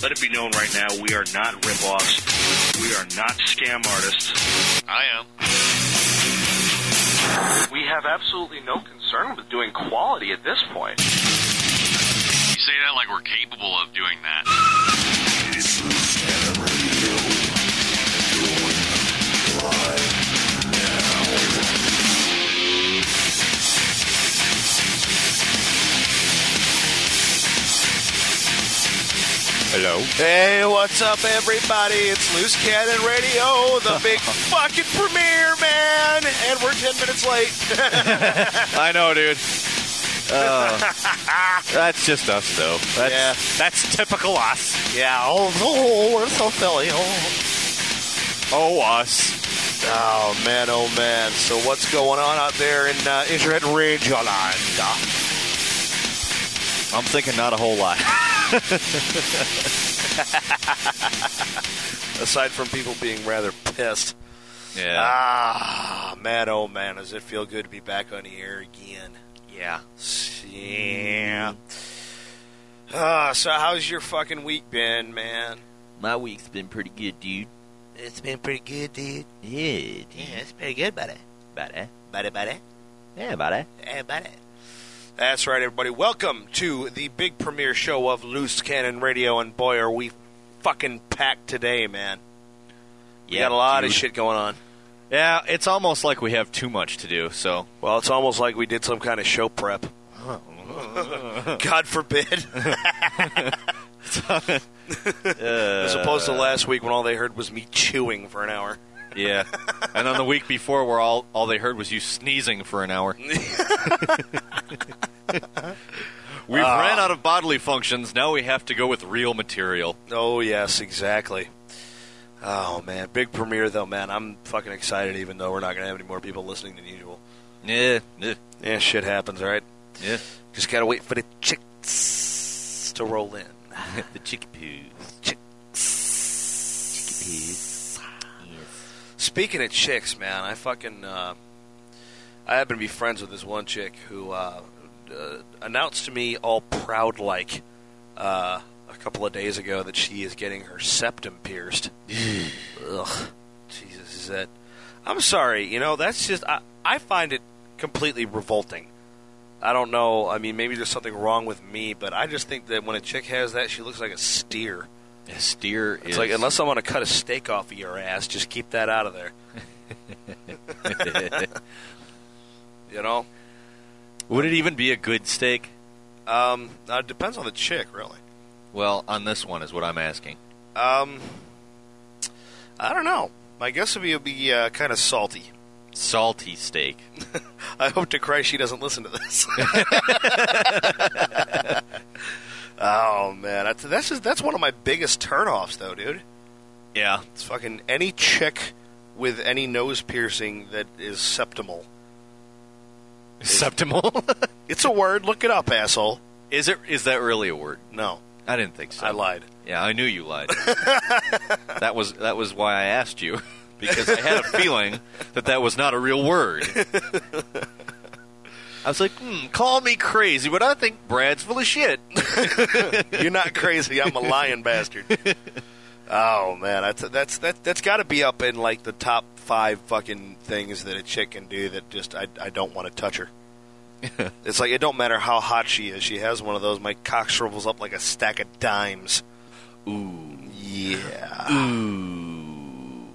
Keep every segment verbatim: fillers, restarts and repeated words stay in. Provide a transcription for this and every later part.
let it be known right now, we are not rip-offs. We are not scam artists. I am. We have absolutely no concern with doing quality at this point. You say that like we're capable of doing that. It's Loose Cannon Radio. Going live now. Hello. Hey, what's up, everybody? It's Loose Cannon Radio, the big fucking premiere, man. And we're ten minutes late. I know, dude. Uh, that's just us, though. That's, Yeah. that's typical us. Yeah, oh, oh, we're so Philly. Oh. Oh, us. oh, man, oh, man. So what's going on out there in uh, Israel Radioland? I'm thinking not a whole lot. Aside from people being rather pissed. Yeah. Ah, man, oh, man. Does it feel good to be back on the air again? Yeah. Yeah. Uh, so how's your fucking week been, man? My week's been pretty good, dude. It's been pretty good, dude. Yeah, dude. Yeah, it's pretty good, buddy. Buddy. Buddy, buddy. Yeah, buddy. Hey, buddy. That's right, everybody. Welcome to the big premiere show of Loose Cannon Radio, and boy, are we fucking packed today, man. We Yeah, got a lot dude. of shit going on. Yeah, it's almost like we have too much to do, so. Well, it's almost like we did some kind of show prep. God forbid. As opposed to last week when all they heard was me chewing for an hour. Yeah. And on the week before, where all, all they heard was you sneezing for an hour. We've Uh. ran out of bodily functions. Now we have to go with real material. Oh, yes, exactly. Oh, man. Big premiere, though, man. I'm fucking excited, even though we're not going to have any more people listening than usual. Yeah. Yeah. Yeah, shit happens, right? Yeah. Just got to wait for the chicks to roll in. The chickpeas. Chicks. Speaking of chicks, man, I fucking, uh, I happen to be friends with this one chick who uh, uh, announced to me all proud-like uh, a couple of days ago that she is getting her septum pierced. Ugh. Jesus, is that... I'm sorry, you know, that's just... I, I find it completely revolting. I don't know, I mean, maybe there's something wrong with me, but I just think that when a chick has that, she looks like a steer. A steer It's is... like, unless I want to cut a steak off of your ass, just keep that out of there. You know? Would it even be a good steak? Um, uh, it depends on the chick, really. Well, on this one is what I'm asking. Um, I don't know. My guess would be it'd be uh, kind of salty. Salty steak. I hope to Christ she doesn't listen to this. Oh, man. That's, that's, just, that's one of my biggest turnoffs, though, dude. Yeah. It's fucking any chick with any nose piercing that is septimal. Septimal? It's a word. Look it up, asshole. Is it? Is that really a word? No. I didn't think so. I lied. Yeah, I knew you lied. That was that was why I asked you, because I had a feeling that that was not a real word. I was like, hmm, call me crazy, but I think Brad's full of shit. You're not crazy. I'm a lying bastard. Oh, man. That's that's that, that's got to be up in, like, the top five fucking things that a chick can do that just I, I don't want to touch her. It's like, it don't matter how hot she is. She has one of those. My cock shrivels up like a stack of dimes. Ooh. Yeah. Ooh.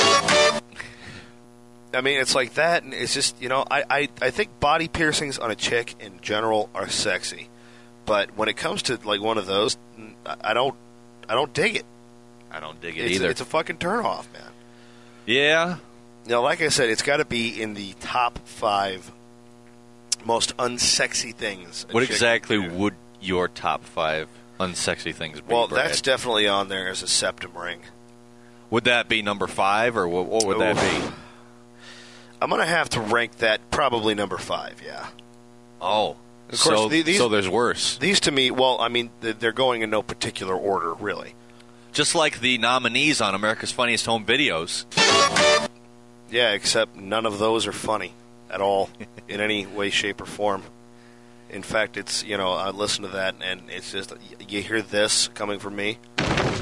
I mean, it's like that, and it's just, you know, I, I, I think body piercings on a chick in general are sexy. But when it comes to, like, one of those, I, I don't I don't dig it. I don't dig it It's, either. it's a fucking turnoff, man. Yeah. You know, like I said, it's got to be in the top five most unsexy things. a What chick exactly can do. would your top five unsexy things be, Well, Brad? that's definitely on there as a septum ring. Would that be number five, or what, what would that Oof. be? I'm going to have to rank that probably number five, yeah. Oh. Of course, so, the- these- so there's worse. These to me, well, I mean, th- they're going in no particular order, really. Just like the nominees on America's Funniest Home Videos. Yeah, except none of those are funny at all in any way, shape, or form. In fact, it's, you know, I listen to that, and it's just, you hear this coming from me.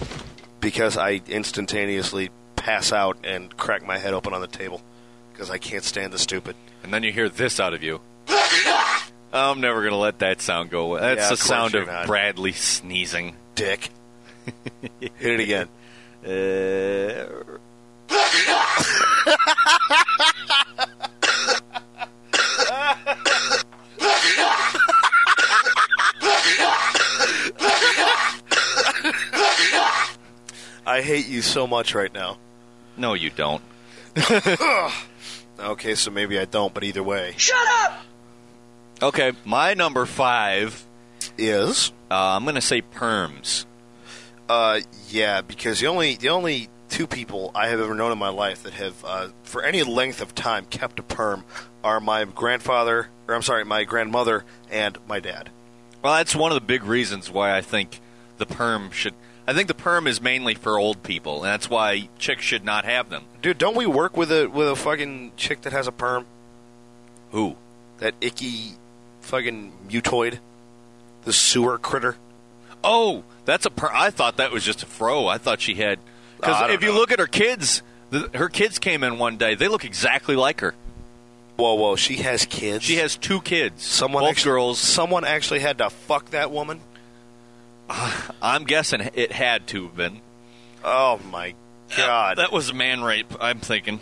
Because I instantaneously pass out and crack my head open on the table because I can't stand the stupid. And then you hear this out of you. I'm never going to let that sound go away. That's Yeah, the of course sound you're of not. Bradley sneezing. Dick. Hit it again. Uh, I hate you so much right now. no, you don't. Okay, so maybe I don't, but either way. Okay, my number five, Is? uh, I'm going to say perms. Uh, yeah, because the only the only two people I have ever known in my life that have, uh, for any length of time, kept a perm are my grandfather, or I'm sorry, my grandmother and my dad. Well, that's one of the big reasons why I think the perm should... I think the perm is mainly for old people, and that's why chicks should not have them. Dude, don't we work with a with a fucking chick that has a perm? Who? That icky fucking mutoid, the sewer critter. Oh, that's a per... I thought that was just a fro. I thought she had... I Because don't if you know. look at her kids, the, her kids came in one day. They look exactly like her. Whoa, whoa, she has kids. She has two kids. someone both actually, girls. Someone actually had to fuck that woman. I'm guessing it had to have been. Oh my god. That was man rape, I'm thinking.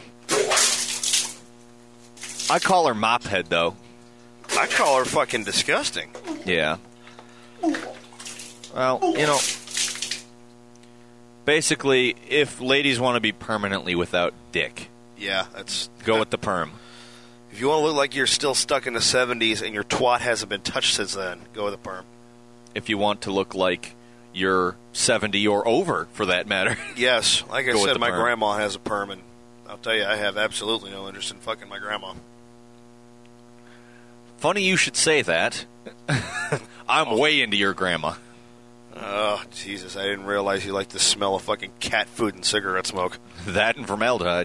I call her mophead, though. I call her fucking disgusting. Yeah. Well, you know, basically, if ladies want to be permanently without dick, Yeah, that's go with the perm. If you want to look like you're still stuck in the seventies and your twat hasn't been touched since then, go with a perm. If you want to look like you're seventy or over, for that matter. Yes, like I Go with said, the my perm. grandma has a perm, and I'll tell you, I have absolutely no interest in fucking my grandma. Funny you should say that. I'm way into your grandma. Oh, Jesus, I didn't realize you liked the smell of fucking cat food and cigarette smoke. That and formaldehyde.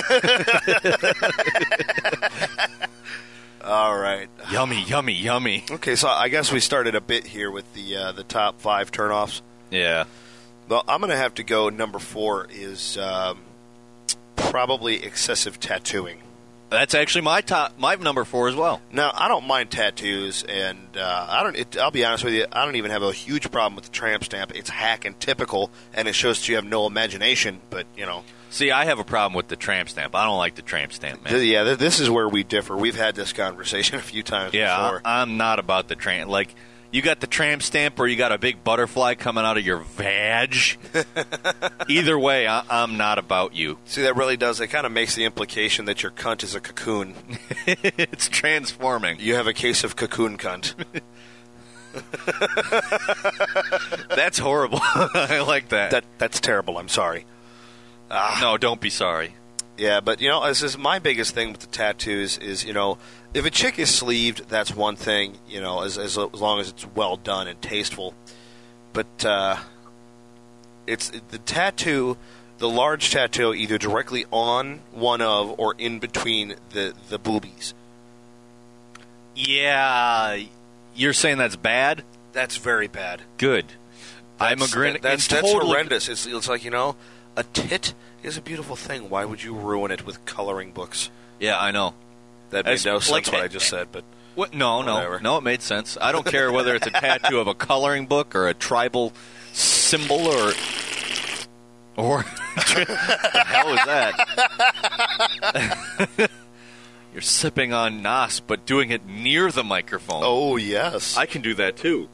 All right. Yummy, yummy, yummy. Okay, so I guess we started a bit here with the uh, the top five turnoffs. Yeah. Well, I'm going to have to go. Number four is um, probably excessive tattooing. That's actually my top, my number four as well. Now, I don't mind tattoos, and uh, I don't. It, I'll be honest with you, I don't even have a huge problem with the tramp stamp. It's hack and typical, and it shows that you have no imagination. But you know, See, I have a problem with the tramp stamp. I don't like the tramp stamp, man. th- yeah, th- this is where we differ. We've had this conversation a few times Yeah, before. I, I'm not about the tramp. Like, you got the tramp stamp or you got a big butterfly coming out of your vag. Either way, I, I'm not about you. See, that really does. It kind of makes the implication that your cunt is a cocoon. It's transforming. You have a case of cocoon cunt. That's horrible. I like that. that that's terrible. I'm sorry. No, don't be sorry. Yeah, but you know, this is my biggest thing with the tattoos is, you know, if a chick is sleeved, that's one thing, you know, as as, as long as it's well done and tasteful. But uh, it's the tattoo, the large tattoo, either directly on one of or in between the the boobies. Yeah, you're saying that's bad? That's very bad. Good. I'm That's- agreeing. That's, it's that's totally, horrendous. It's, it's like, you know, a tit is a beautiful thing. Why would you ruin it with coloring books? Yeah, I know. That made As- no sense like- what I just said, but What? No, no, Whatever. no. It made sense. I don't care whether it's a tattoo of a coloring book or a tribal symbol or or what the hell is that? You're sipping on N A S, but doing it near the microphone. oh yes. I can do that too.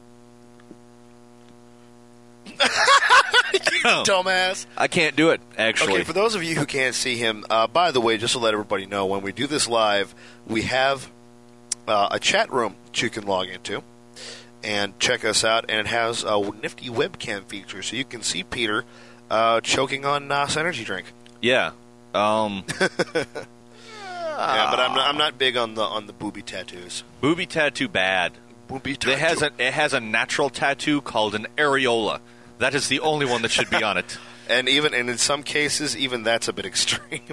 dumbass. I can't do it actually. Okay, for those of you who can't see him, uh, by the way, just to let everybody know, when we do this live, we have uh, a chat room that you can log into and check us out, and it has a nifty webcam feature, so you can see Peter uh, choking on N A S energy drink. yeah. Um, Yeah, but I'm not, I'm not big on the on the booby tattoos. booby tattoo bad. Booby tattoo. It has a it has a natural tattoo called an areola. That is the only one that should be on it. and even and in some cases, even that's a bit extreme.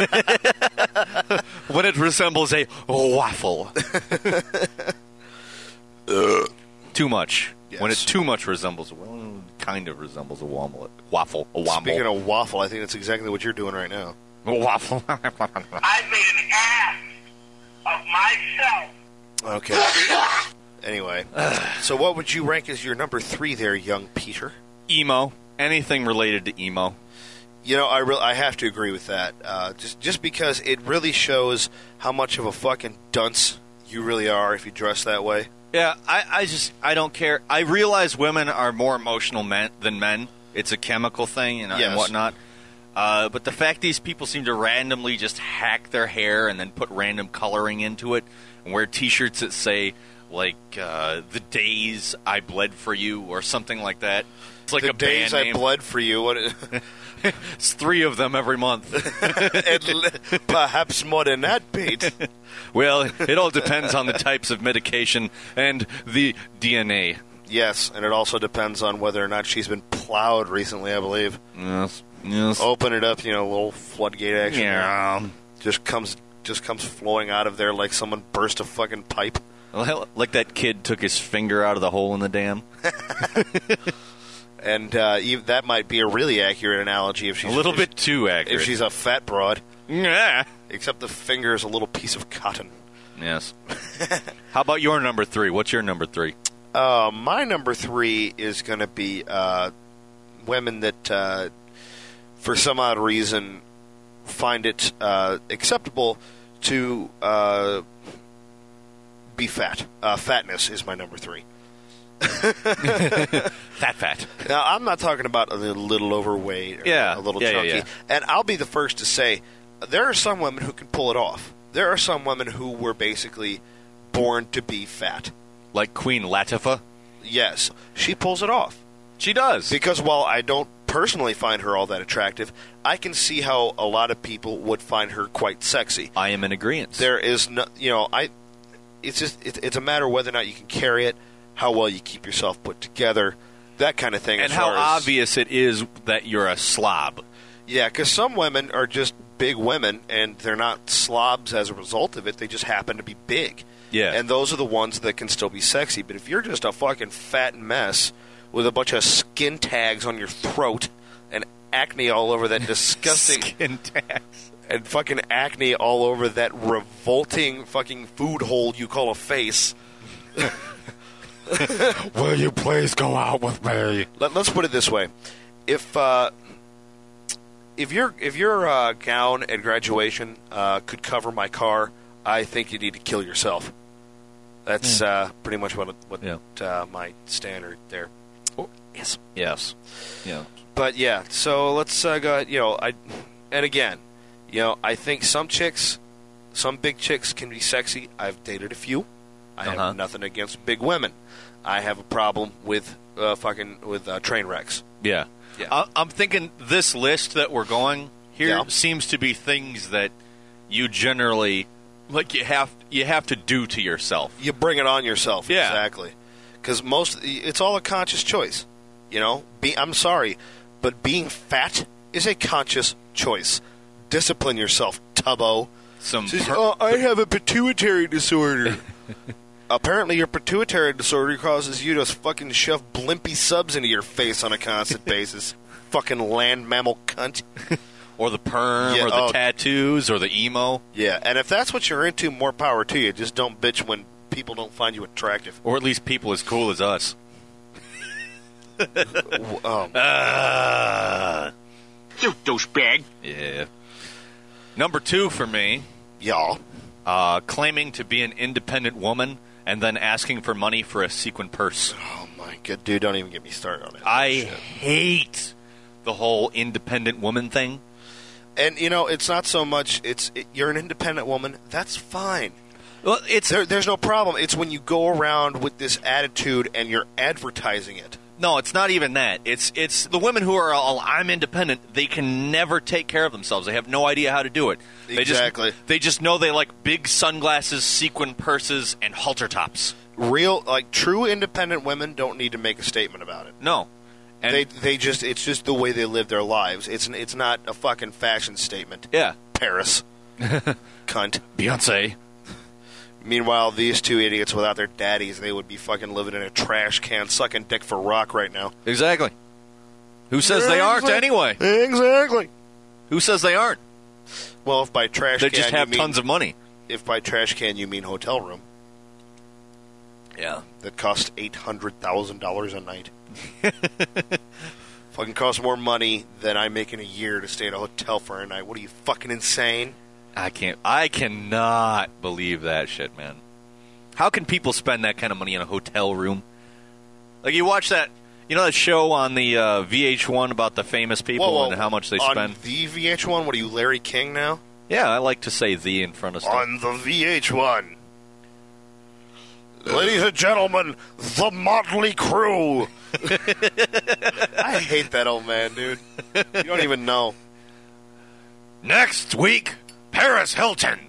When it resembles a waffle. Too much. When it Yes. too much resembles, well, kind kind of resembles a waffle. Waffle. A womble. Speaking of waffle, I think that's exactly what you're doing right now. A waffle. I made an ass of myself. Okay. Anyway, so what would you rank as your number three there, young Peter? Emo. Anything related to emo. You know, I re- I have to agree with that. Uh, just just because it really shows how much of a fucking dunce you really are if you dress that way. Yeah, I, I just, I don't care. I realize women are more emotional men than men. It's a chemical thing and, Yes. and whatnot. Uh, but the fact these people seem to randomly just hack their hair and then put random coloring into it and wear T-shirts that say, like, uh, the days I bled for you or something like that. It's like the a days band I name. bled for you. What? It's three of them every month. and l- perhaps more than that, Pete. Well, it all depends on the types of medication and the D N A. Yes, and it also depends on whether or not she's been plowed recently, I believe. Yes. Yes. Open it up, you know, a little floodgate action. Yeah. Just comes just comes flowing out of there like someone burst a fucking pipe. Well, like that kid took his finger out of the hole in the dam. And uh, ev- that might be a really accurate analogy if she's A little if, bit too accurate. if she's a fat broad. Yeah. Except the finger is a little piece of cotton. Yes. How about your number three? What's your number three? Uh, my number three is going to be uh, women that, uh, for some odd reason, find it uh, acceptable to uh, be fat. Uh, fatness is my number three. Fat fat. Now, I'm not talking about a little overweight or Yeah. a little Yeah, yeah, chunky. yeah. And I'll be the first to say, there are some women who can pull it off. There are some women who were basically born to be fat. Like Queen Latifah? Yes, she pulls it off. She does. Because while I don't personally find her all that attractive, I can see how a lot of people would find her quite sexy. I am in agreement. There is no, you know, I. It's just it, it's a matter of whether or not you can carry it, how well you keep yourself put together, that kind of thing. And as how far as, obvious it is that you're a slob. Yeah, because some women are just big women, and they're not slobs as a result of it. They just happen to be big. Yeah. And those are the ones that can still be sexy. But if you're just a fucking fat mess with a bunch of skin tags on your throat and acne all over that disgusting... Skin tags. and fucking acne all over that revolting fucking food hole you call a face... Will you please go out with me? Let, let's put it this way: if uh, if your if your uh, gown at graduation uh, could cover my car, I think you need to kill yourself. That's uh, pretty much what what Yeah. uh, my standard there. Oh, yes. Yes. Yeah. But yeah, so let's uh, go. You know, I and again, you know, I think some chicks, some big chicks can be sexy. I've dated a few. I Uh-huh. have nothing against big women. I have a problem with uh, fucking with uh, train wrecks. Yeah. Yeah. I- I'm thinking this list that we're going here Yeah. seems to be things that you generally, like, you have you have to do to yourself. You bring it on yourself. Yeah. Exactly. Because most, it's all a conscious choice. You know, Be, I'm sorry, but being fat is a conscious choice. Discipline yourself, Tubbo. Some Says, per- oh, I have a pituitary disorder. Apparently, your pituitary disorder causes you to fucking shove blimpy subs into your face on a constant basis. Fucking land mammal cunt. or the perm, Yeah, or the oh. tattoos, or the emo, Yeah, and if that's what you're into, more power to you. Just don't bitch when people don't find you attractive. or at least people as cool as us. Um, Uh, You douchebag. yeah. Number two for me, y'all. uh, claiming to be an independent woman and then asking for money for a sequin purse. Oh my god, dude! Don't even get me started on it. I Shit. hate the whole independent woman thing. And you know, it's not so much. It's it, you're an independent woman. That's fine. Well, it's There, there's no problem. It's when you go around with this attitude and you're advertising it. no, it's not even that. It's it's the women who are all I'm independent. They can never take care of themselves. They have no idea how to do it. They Exactly. Just, they just know they like big sunglasses, sequin purses, and halter tops. Real, like true independent women don't need to make a statement about it. No, and they they just it's just the way they live their lives. It's it's not a fucking fashion statement. yeah, Paris, cunt. Beyonce. Meanwhile, these two idiots without their daddies, they would be fucking living in a trash can, sucking dick for rock right now. Exactly. Who says they aren't anyway? Exactly. Who says they aren't? Well, if by trash They can just have you mean, tons of money. if by trash can you mean hotel room Yeah. that costs eight hundred thousand dollars a night. Fucking costs more money than I make in a year to stay at a hotel for a night. What are you, fucking insane? I can't. I cannot believe that shit, man. How can people spend that kind of money in a hotel room? Like, you watch that, you know that show on the uh, V H one about the famous people Whoa, whoa, and how much they on spend? the V H one, what are you, Larry King now? Yeah, I like to say "the" in front of stuff. On the V H one. Ladies and gentlemen, the Motley Crew. I hate that old man, dude. You don't even know. Next week, Paris Hilton.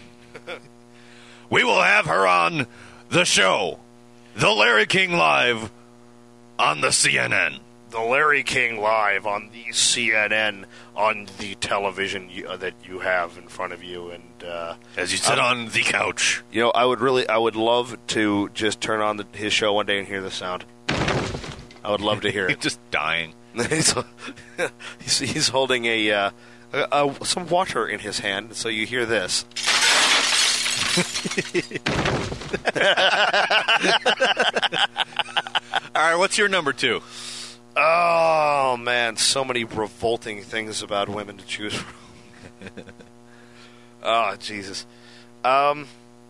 We will have her on the show, The Larry King Live, on the C N N. The Larry King Live on the C N N, on the television you, uh, that you have in front of you. And uh, As you sit um, on the couch. You know, I would really, I would love to just turn on the, his show one day and hear the sound. I would love to hear it. Just dying. he's, he's, he's holding a, uh, a, a some water in his hand, so you hear this. All right, what's your number two? Oh man, so many revolting things about women to choose from. Oh Jesus. Um,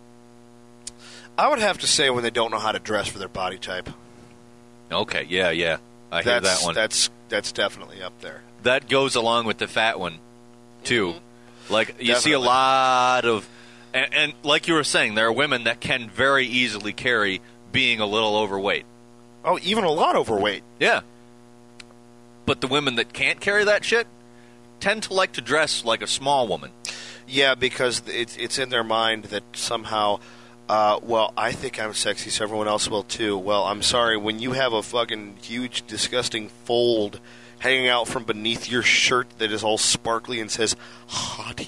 I would have to say when they don't know how to dress for their body type. Okay, yeah, yeah. I hear That's that one. that's that's definitely up there. That goes along with the fat one, too. Like, you see a Definitely. lot of... And, and like you were saying, there are women that can very easily carry being a little overweight. Oh, even a lot overweight. Yeah. But the women that can't carry that shit tend to like to dress like a small woman. Yeah, because it's it's in their mind that somehow, uh, well, I think I'm sexy, so everyone else will too. Well, I'm sorry, when you have a fucking huge, disgusting fold hanging out from beneath your shirt that is all sparkly and says "hottie,"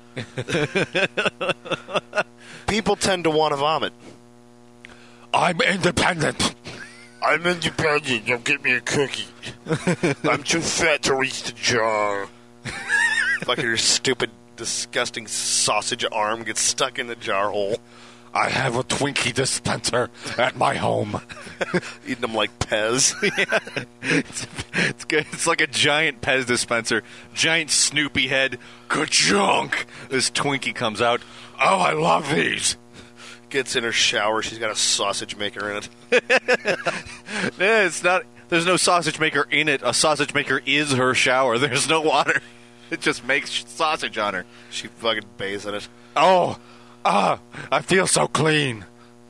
people tend to want to vomit. I'm independent. I'm independent. Don't get me a cookie. I'm too fat to reach the jar. Fucking your stupid, disgusting sausage arm gets stuck in the jar hole. I have a Twinkie dispenser at my home. Eating them like Pez. Yeah. It's, it's good. It's like a giant Pez dispenser. Giant Snoopy head. Ka-chunk! This Twinkie comes out. Oh, I love these. Gets in her shower. She's got a sausage maker in it. Yeah, it's not. There's no sausage maker in it. A sausage maker is her shower. There's no water. It just makes sausage on her. She fucking bathes in it. Oh, ah, I feel so clean.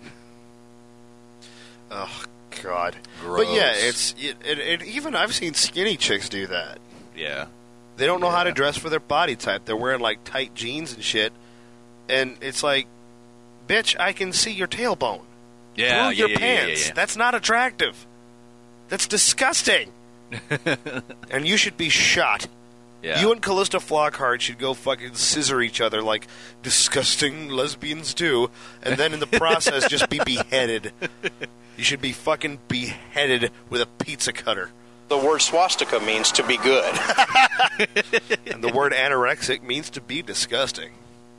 Oh, God. Gross. But yeah, it's it, it, it, even I've seen skinny chicks do that. Yeah. They don't know how to Yeah. dress for their body type. They're wearing like tight jeans and shit. And it's like, bitch, I can see your tailbone. Yeah, Through yeah, your yeah, yeah, pants. yeah, yeah. That's not attractive. That's disgusting. And you should be shot. Yeah. You and Callista Flockhart should go fucking scissor each other like disgusting lesbians do, and then in the process just be beheaded. You should be fucking beheaded with a pizza cutter. The word swastika means to be good. And the word anorexic means to be disgusting.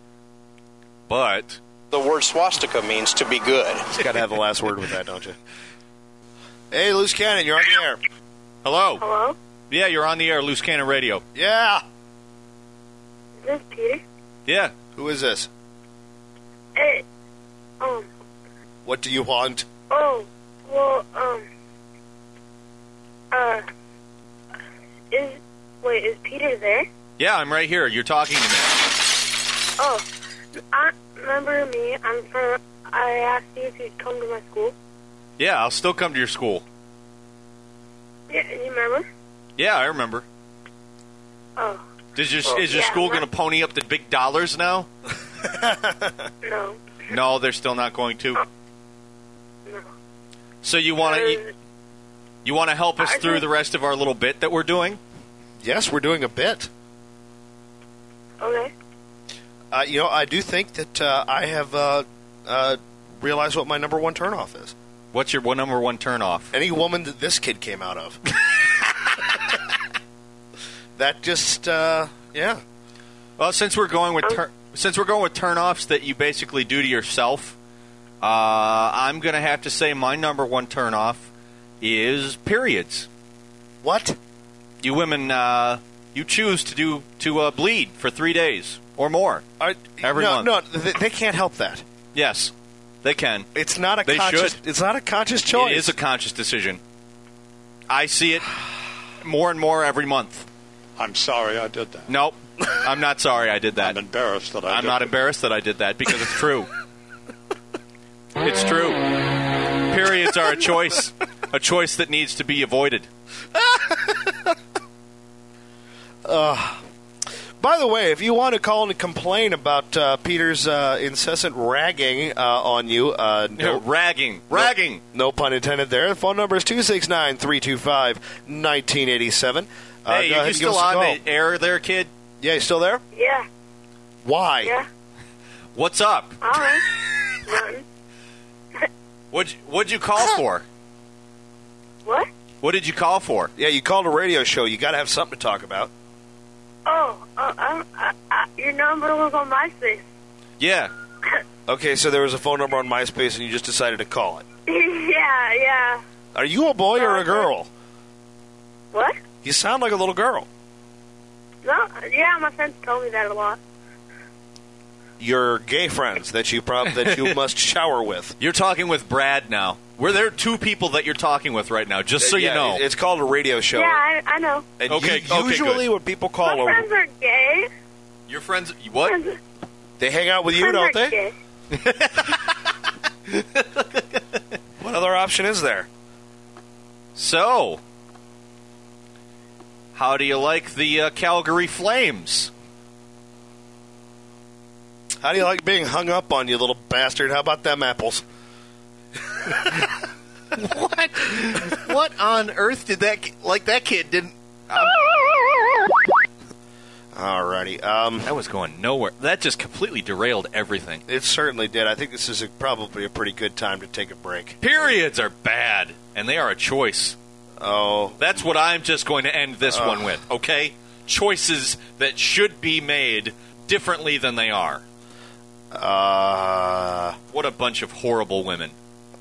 But The word swastika means to be good. You gotta have the last word with that, don't you? Hey, Loose Cannon, you're on the air. hello. Hello? Yeah, you're on the air, Loose Cannon Radio. Yeah. Is this Peter? Yeah. Who is this? Hey, um, What do you want? oh, well, um, uh, is, wait, is Peter there? Yeah, I'm right here. You're talking to me. Oh, I remember me. I'm from, I asked you if you'd come to my school. Yeah, I'll still come to your school. Yeah, you remember? Yeah, I remember. Oh, Does your, Well, is your yeah, school not- going to pony up the big dollars now? no, No, they're still not going to. no. So you want to Uh, you want to help us I through just- the rest of our little bit that we're doing? Yes, we're doing a bit. Okay. Uh, you know, I do think that uh, I have uh, uh, realized what my number one turnoff is. What's your one number one turn off? Any woman that this kid came out of. that just, uh, yeah. Well, since we're going with tur- since we're going with turnoffs that you basically do to yourself, uh, I'm going to have to say my number one turnoff is periods. What? You women, uh, you choose to do to uh, bleed for three days or more Are, every no, month. No, they, they can't help that. Yes, they can. It's not a They conscious. should. It's not a conscious choice. It is a conscious decision. I see it more and more every month. I'm sorry I did that. Nope, I'm not sorry I did that. I'm embarrassed that I I'm did not it. embarrassed that I did that because it's true. It's true. Periods are a choice, a choice that needs to be avoided. By the way, if you want to call and complain about uh, Peter's uh, incessant ragging uh, on you, uh, no, ragging, ragging. No, no pun intended there. The phone number is two six nine, three two five, one nine eight seven. Uh, Hey, go are ahead you and give still us a on call. the air there, kid? Yeah, you still there? Yeah. Why? Yeah. What's up? All right. Nothing. What'd you, what'd you call for? What? What did you call for? Yeah, you called a radio show. You got to have something to talk about. Oh, uh, I, I, I, your number was on MySpace. Yeah. Okay, so there was a phone number on MySpace, and you just decided to call it. yeah, yeah. Are you a boy or a girl? What? You sound like a little girl. No, yeah, my friends told me that a lot. Your gay friends that you prob- that you must shower with. You're talking with Brad now. Were there two people that you're talking with right now? Just so Yeah, you know. It's called a radio show. Yeah, I, I know. And Okay, u- okay, usually good. when people call My a, friends are gay. Your friends, what? Friends, they hang out with you, friends don't are they? Gay. What other option is there? So, how do you like the uh, Calgary Flames? How do you like being hung up on, you little bastard? How about them apples? What? What on earth did that ki- like that kid didn't? Um, Alrighty. Um, that was going nowhere. That just completely derailed everything. it certainly did. I think this is a, probably a pretty good time to take a break. Periods are bad, and they are a choice. Oh, That's what I'm just going to end this Ugh. one with. Okay, choices that should be made differently than they are. uh, What a bunch of horrible women.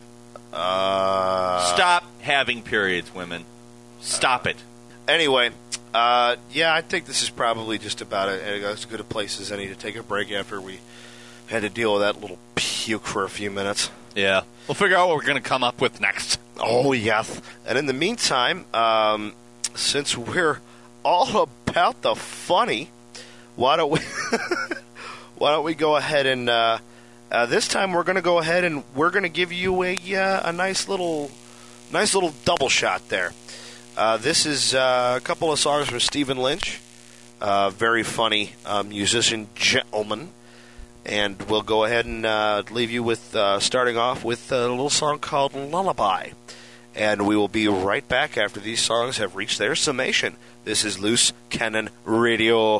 uh. Stop having periods, women. Stop it. Anyway, uh, yeah, I think this is probably just about a, as good a place as any to take a break after we had to deal with that little puke for a few minutes. Yeah. We'll figure out what we're going to come up with next. Oh, yes. And in the meantime, um, since we're all about the funny, why don't we why don't we go ahead and uh, uh, this time we're going to go ahead and we're going to give you a uh, a nice little nice little double shot there. Uh, this is uh, a couple of songs from Stephen Lynch, uh, very funny uh, musician gentleman. And we'll go ahead and uh, leave you with uh, starting off with a little song called Lullaby. And we will be right back after these songs have reached their summation. This is Loose Cannon Radio.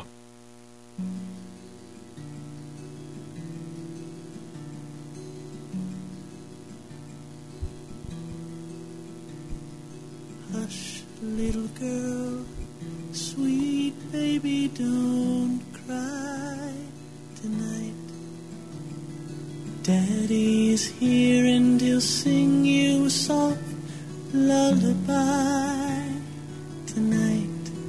Hush, little girl, sweet baby, don't cry tonight. Daddy's here and he'll sing you a soft lullaby tonight.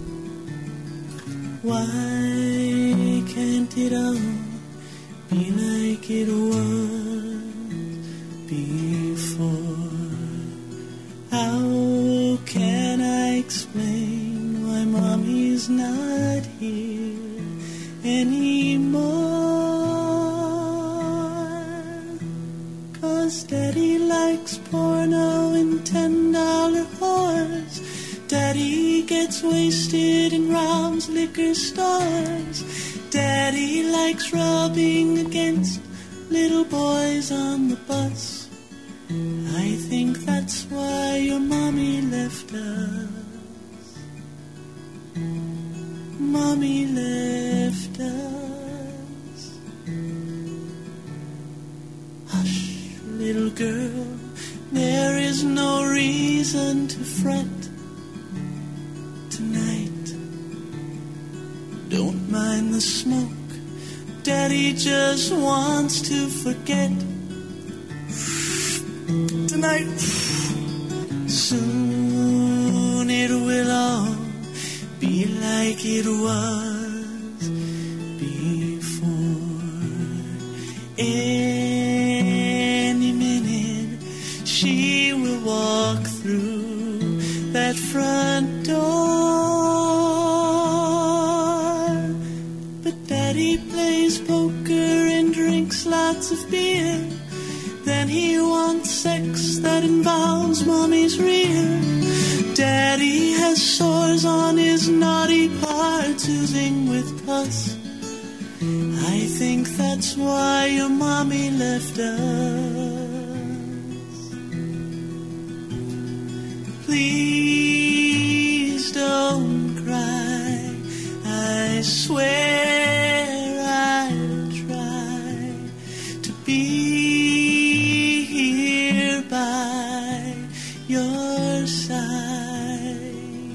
Why can't it all be like it was before? How can I explain why Mommy's not here anymore? 'Cause Daddy likes porno and ten dollar whores. Daddy gets wasted and robs liquor stores. Daddy likes rubbing against little boys on the bus. I think that's why your mommy left us. Mommy left us. Hush, little girl, there is no reason to fret tonight. behind the smoke. Daddy just wants to forget. Tonight, soon it will all be like it was before. Any minute she will walk through that front door. But Daddy plays poker and drinks lots of beer. Then he wants sex that involves Mommy's rear. Daddy has sores on his naughty parts oozing with pus. I think that's why your mommy left us. Please don't cry. I swear I'll try to be by your side.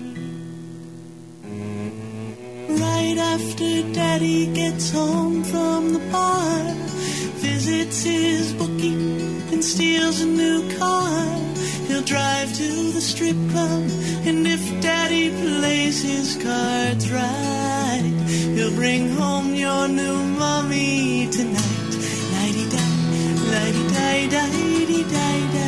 Right after Daddy gets home from the bar, visits his bookie and steals a new car. He'll drive to the strip club, and if Daddy plays his cards right, he'll bring home your new mommy tonight. Lighty-di, lighty-di-di-di-di-di.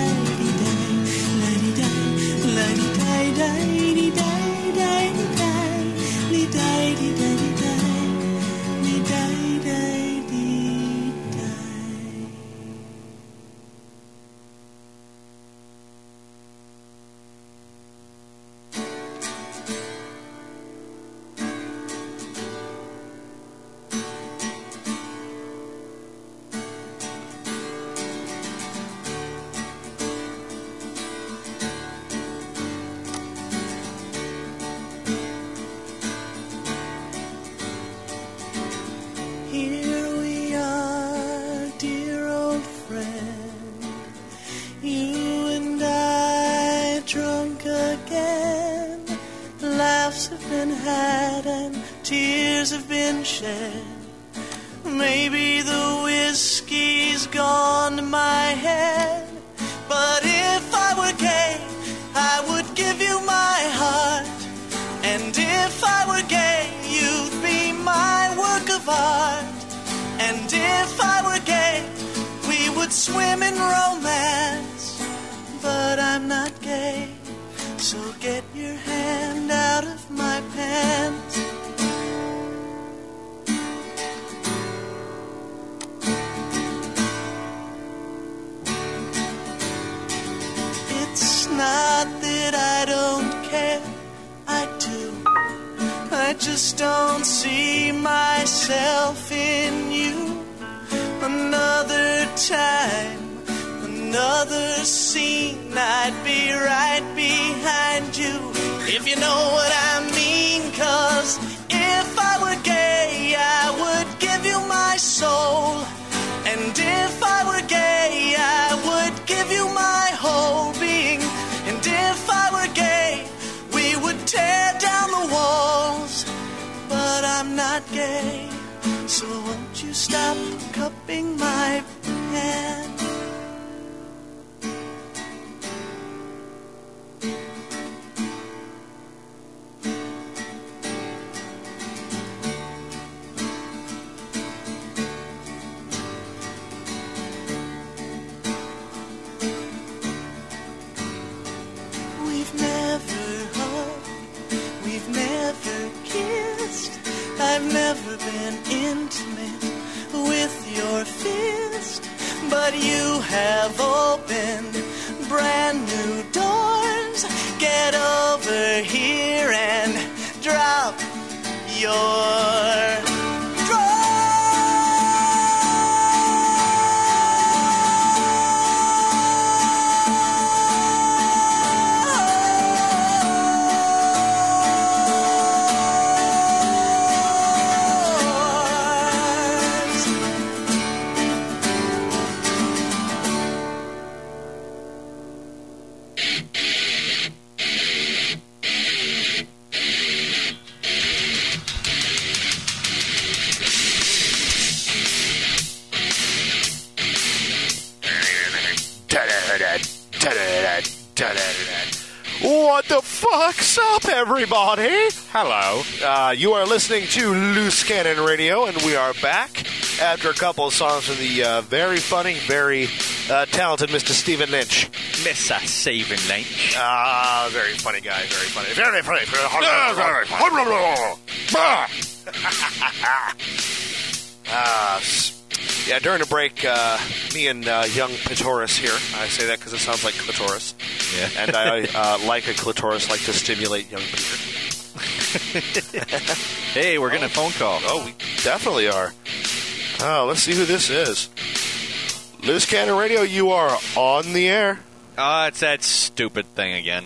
Maybe the whiskey's gone to my head, but if I were gay, I would give you my heart. And if I were gay, you'd be my work of art. And if I were gay, we would swim in romance. But I'm not gay, so get your hand out of my pants. Not that I don't care, I do. I just don't see myself in you. Another time, another scene, I'd be right behind you, if you know what I mean. 'Cause if I were gay, I would give you my soul. And if I were gay, I would give you my whole being. And if I were gay, we would tear down the walls. But I'm not gay, so won't you stop cupping my hand? I've never been intimate with your fist, but you have opened brand new doors. Get over here and drop your What the fuck's up, everybody? Hello. Uh, you are listening to Loose Cannon Radio, and we are back after a couple of songs from the uh, very funny, very uh, talented Mister Stephen Lynch. Mister Stephen Lynch. Ah, very funny guy, very funny. Very funny. Ah, yeah, during the break, uh, me and uh, young Clitoris here, I say that because it sounds like clitoris. Yeah. And I, uh, like a clitoris, like to stimulate young Peter. Hey, we're getting a phone call. Oh, we definitely are. Oh, let's see who this is. Loose Cannon Radio, you are on the air. Oh, it's that stupid thing again.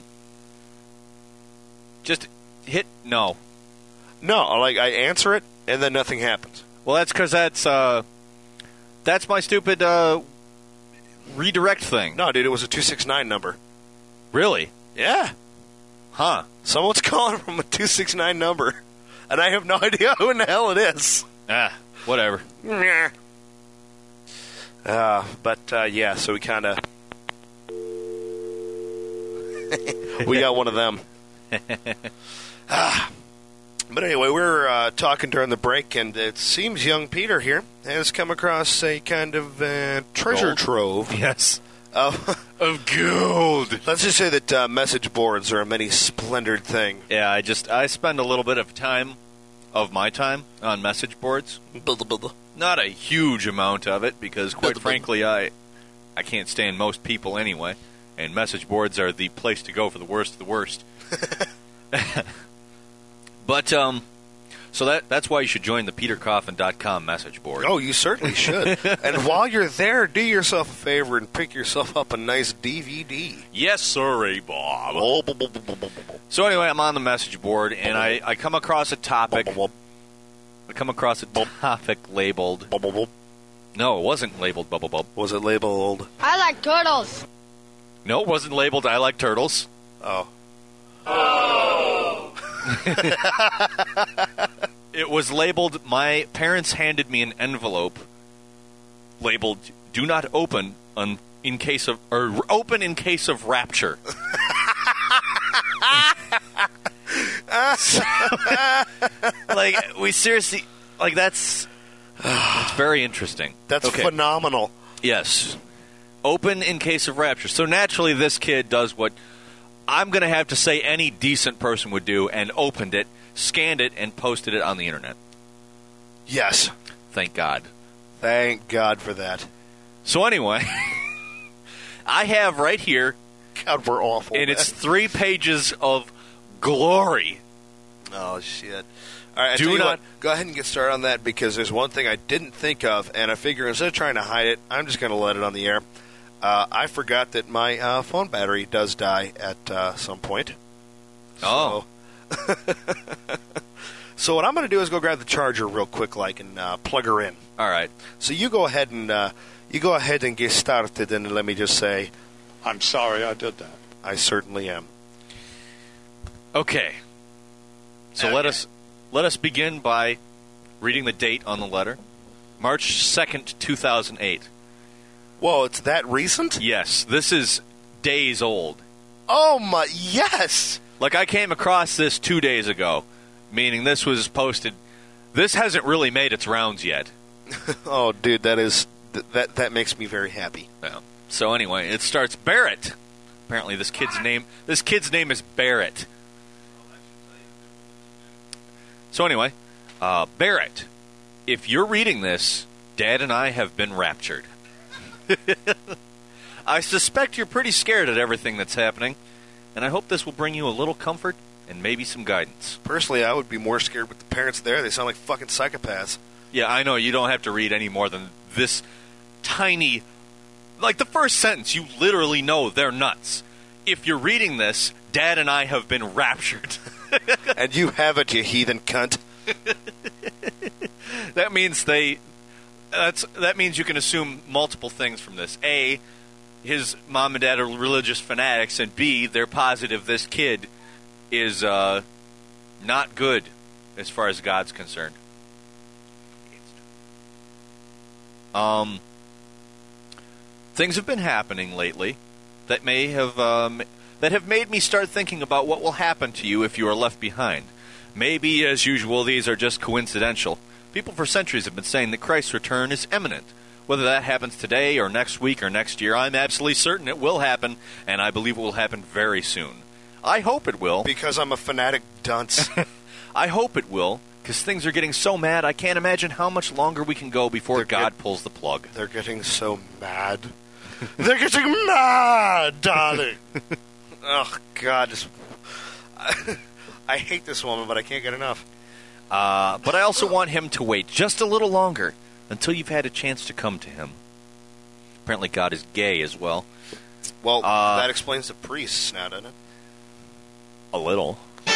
Just hit no. No, like I answer it, and then nothing happens. Well, that's because that's, uh, that's my stupid uh, redirect thing. No, dude, it was a two six nine number. Really? Yeah. Huh. Someone's calling from a two six nine number, and I have no idea who in the hell it is. Ah, whatever. Uh, but, uh, yeah, so we kind of... we got one of them. ah. But anyway, we were uh, talking during the break, and it seems young Peter here has come across a kind of uh, treasure Gold. trove. Yes. Of, of gold. Let's just say that uh, message boards are a many splendored thing. Yeah, I just I spend a little bit of time of my time on message boards. Not a huge amount of it, because quite frankly, I I can't stand most people anyway, and message boards are the place to go for the worst of the worst. But um, so that that's why you should join the peter coffin dot com message board. Oh, you certainly should. And while you're there, do yourself a favor and pick yourself up a nice D V D. Yes, sir, Bob. So anyway, I'm on the message board, and I, I come across a topic. I come across a topic labeled. No, it wasn't labeled Bubble Bub. Was it labeled? I like turtles. No, it wasn't labeled I like turtles. Oh. It was labeled, my parents handed me an envelope labeled do not open on, in case of, or open in case of rapture. Like, we seriously, like, that's, that's very interesting. That's okay. Phenomenal. Yes. Open in case of rapture. So naturally, this kid does what I'm going to have to say any decent person would do, and opened it, scanned it, and posted it on the internet. Yes. Thank God. Thank God for that. So anyway, I have right here, God, we're awful. and man. it's three pages of glory. Oh, shit. All right, I Do tell you not- what, go ahead and get started on that, because there's one thing I didn't think of, and I figure instead of trying to hide it, I'm just going to let it on the air. Uh, I forgot that my uh, phone battery does die at uh, some point. Oh. So, so what I'm going to do is go grab the charger real quick, like, and uh, plug her in. All right. So you go ahead and uh, you go ahead and get started, and let me just say, I'm sorry I did that. I certainly am. Okay. So Okay. let us let us begin by reading the date on the letter. March second, two thousand eight. Whoa, it's that recent? Yes, this is days old. Oh my, yes! Like, I came across this two days ago, meaning this was posted. This hasn't really made its rounds yet. Oh, dude, that is th- that that makes me very happy. Yeah. So anyway, it starts Barrett. Apparently, this kid's name this kid's name is Barrett. So anyway, uh, Barrett, if you're reading this, Dad and I have been raptured. I suspect you're pretty scared at everything that's happening, and I hope this will bring you a little comfort and maybe some guidance. Personally, I would be more scared with the parents there. They sound like fucking psychopaths. Yeah, I know, you don't have to read any more than this tiny... Like, the first sentence, you literally know they're nuts. If you're reading this, Dad and I have been raptured. And you have it, you heathen cunt. That means they... That's that means you can assume multiple things from this. A, his mom and dad are religious fanatics, and B, they're positive this kid is uh, not good as far as God's concerned. Um, things have been happening lately that may have um, that have made me start thinking about what will happen to you if you are left behind. Maybe, as usual, these are just coincidental. People for centuries have been saying that Christ's return is imminent. Whether that happens today or next week or next year, I'm absolutely certain it will happen, and I believe it will happen very soon. I hope it will. Because I'm a fanatic dunce. I hope it will, because things are getting so mad, I can't imagine how much longer we can go before They're God get- pulls the plug. They're getting so mad. They're getting mad, darling. Oh, God. Just, I, I hate this woman, but I can't get enough. Uh, but I also want him to wait just a little longer until you've had a chance to come to him. Apparently God is gay as well. Well, Uh, that explains the priests now, doesn't it? A little.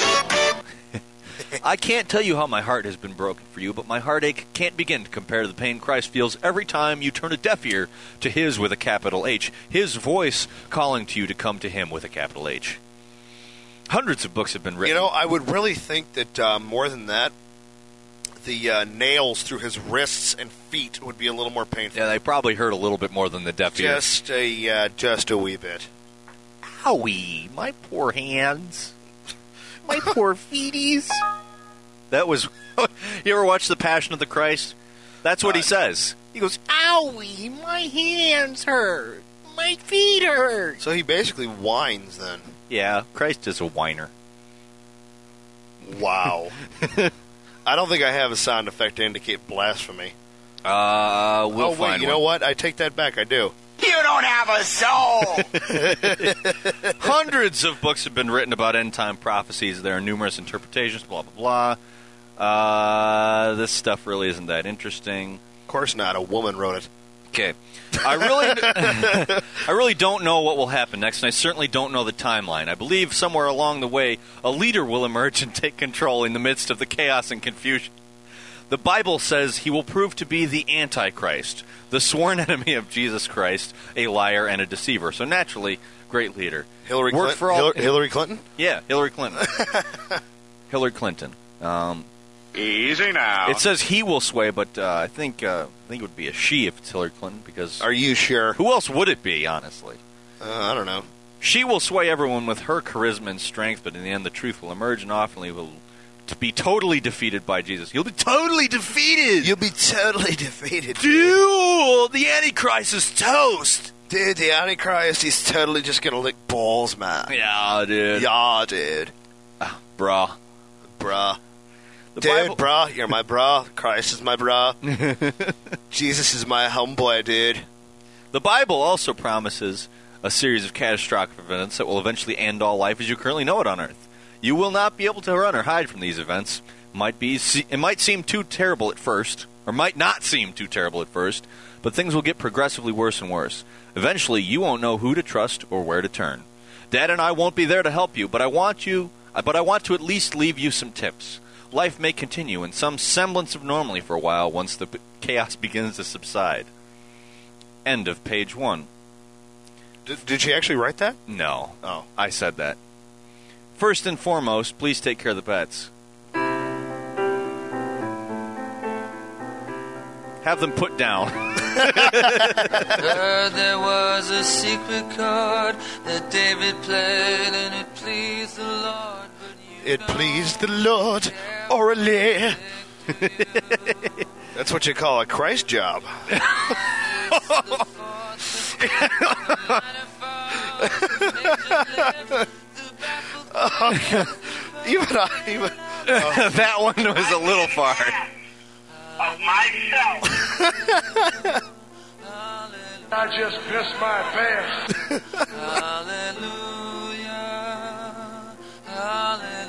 I can't tell you how my heart has been broken for you, but my heartache can't begin to compare to the pain Christ feels every time you turn a deaf ear to his with a capital H, his voice calling to you to come to him with a capital H. Hundreds of books have been written. You know, I would really think that uh, more than that, the uh, nails through his wrists and feet would be a little more painful. Yeah, they probably hurt a little bit more than the deaf ear. Just a, uh, just a wee bit. Owie, my poor hands. My poor feeties. That was... You ever watch The Passion of the Christ? That's what Uh, he says. He goes, owie, my hands hurt. My feet hurt. So he basically whines then. Yeah, Christ is a whiner. Wow. I don't think I have a sound effect to indicate blasphemy. Uh, we'll oh, wait, find you one. know what? I take that back. I do. You don't have a soul! Hundreds of books have been written about end-time prophecies. There are numerous interpretations, blah, blah, blah. Uh, this stuff really isn't that interesting. Of course not. A woman wrote it. Okay. I really, I really don't know what will happen next, and I certainly don't know the timeline. I believe somewhere along the way, a leader will emerge and take control in the midst of the chaos and confusion. The Bible says he will prove to be the Antichrist, the sworn enemy of Jesus Christ, a liar and a deceiver. So naturally, great leader. Hillary, Work Clin- for all- Hillary, Hillary Clinton? Yeah, Hillary Clinton. Hillary Clinton. Um, Easy now. it says he will sway, but uh, I think uh, I think it would be a she if it's Hillary Clinton, because Are you sure? who else would it be, honestly? Uh, I don't know. She will sway everyone with her charisma and strength, but in the end, the truth will emerge, and often will to be totally defeated by Jesus. You'll be totally defeated. You'll be totally defeated. Dude, the Antichrist is toast. Dude, the Antichrist, he's totally just gonna lick balls, man. Yeah, dude. Yeah, dude. Ah, bruh. Bruh. The Dude, Bible- bruh, you're my bruh. Christ is my bruh. Jesus is my homeboy, dude. The Bible also promises a series of catastrophic events that will eventually end all life as you currently know it on Earth. You will not be able to run or hide from these events. Might be, it might seem too terrible at first, or might not seem too terrible at first, but things will get progressively worse and worse. Eventually, you won't know who to trust or where to turn. Dad and I won't be there to help you, but I want you, but I want to at least leave you some tips. Life may continue in some semblance of normalcy for a while once the chaos begins to subside. End of page one. Did, did she actually write that? No. Oh. I said that. First and foremost, please take care of the pets. Have them put down. Heard there was a secret chord that David played and it pleased the Lord. But you It pleased the Lord, orally. That's what you call a Christ job. Oh, even I, even That one was a little far. Of myself. I just pissed my pants. Hallelujah, hallelujah.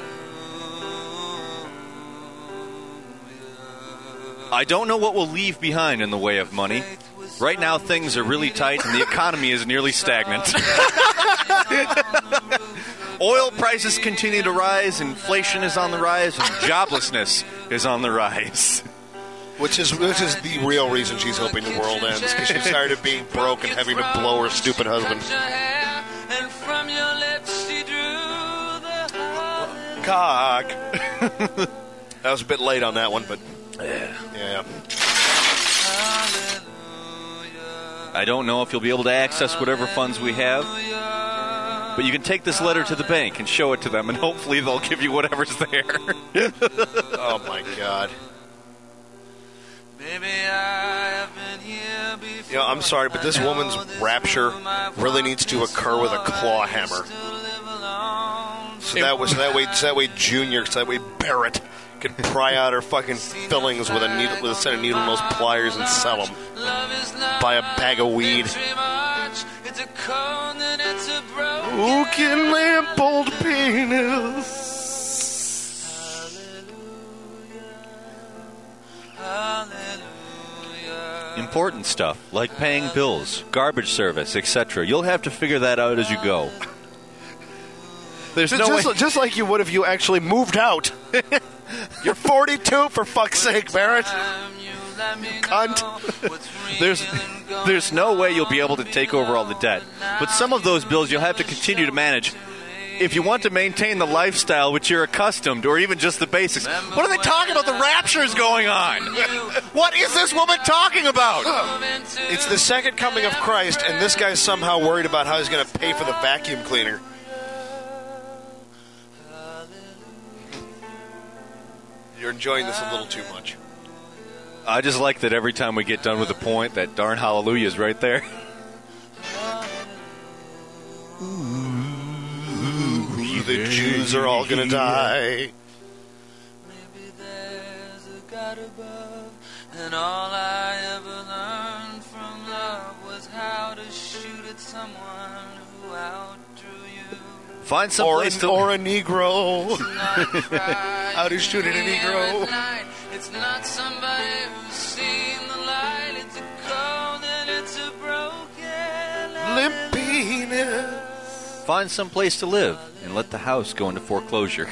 I don't know what we'll leave behind in the way of money. Right now, things are really tight and the economy is nearly stagnant. Oil prices continue to rise, inflation is on the rise, and joblessness is on the rise. which is which is the real reason she's hoping the world ends, because she's tired of being broke and having to blow her stupid husband. And from your lips she drew the Cock. That was a bit late on that one, but yeah. I don't know if you'll be able to access whatever funds we have. But you can take this letter to the bank and show it to them, and hopefully they'll give you whatever's there. Oh, my God. Maybe I have been here before. You know, I'm sorry, but this woman's rapture really needs to occur with a claw hammer. So that way, so that way, so that way, Junior, so that way, Barrett can pry out her fucking fillings with a needle, with a set of needle nose pliers and sell them. Buy a bag of weed. Who can lamp old penis? Important stuff, like paying bills, garbage service, et cetera. You'll have to figure that out as you go. There's just, no just, way... just like you would if you actually moved out. You're forty-two, for fuck's sake, Barrett. You cunt. There's, there's no way you'll be able to take over all the debt. But some of those bills you'll have to continue to manage if you want to maintain the lifestyle which you're accustomed, or even just the basics. What are they talking about? The rapture's going on. What is this woman talking about? It's the second coming of Christ, and this guy's somehow worried about how he's going to pay for the vacuum cleaner. You're enjoying this a little too much. I just like that every time we get done with a point, that darn hallelujah is right there. Ooh, the Jews are all going to die. Maybe there's a God above, and all I ever learned from love was how to shoot at someone who outdrew you. Find some or place an, to... Or a Negro. How to shoot at a Negro. It's not somebody who's seen the light. It's a cold and it's a broken limp penis. Find some place to live and let the house go into foreclosure.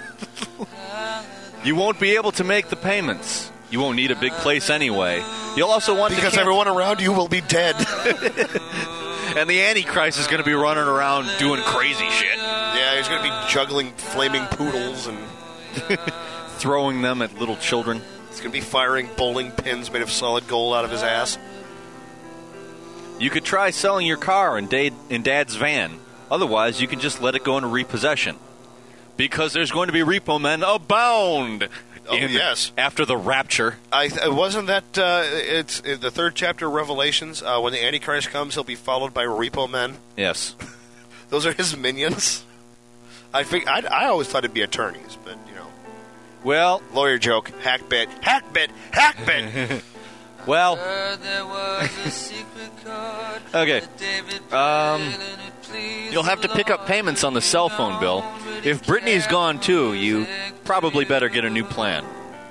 You won't be able to make the payments. You won't need a big place anyway. You'll also want because to... Because everyone around you will be dead. And the Antichrist is going to be running around doing crazy shit. Yeah, he's going to be juggling flaming poodles and throwing them at little children. He's going to be firing bowling pins made of solid gold out of his ass. You could try selling your car in, Dad, in Dad's van. Otherwise, you can just let it go into repossession. Because there's going to be repo men abound. Oh, in, yes. After the rapture. I wasn't that uh, it's in the third chapter of Revelations. Uh, when the Antichrist comes, he'll be followed by repo men. Yes. Those are his minions. I think I, I always thought it'd be attorneys, but you know. Well, lawyer joke, hack bit, hack bit, hack bit. Well. Okay. Um, you'll have to pick up payments on the cell phone bill. If Brittany's gone too, you probably better get a new plan.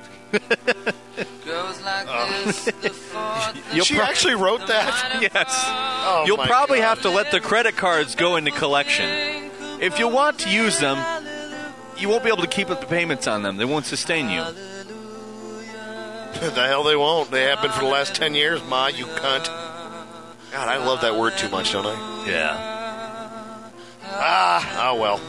uh, she pro- actually wrote that? Yes. Oh, You'll probably God. have to let the credit cards go into collection. If you want to use them, you won't be able to keep up the payments on them. They won't sustain you. The hell they won't. They have been for the last ten years, Ma, you cunt. God, I love that word too much, don't I? Yeah. Ah, oh well.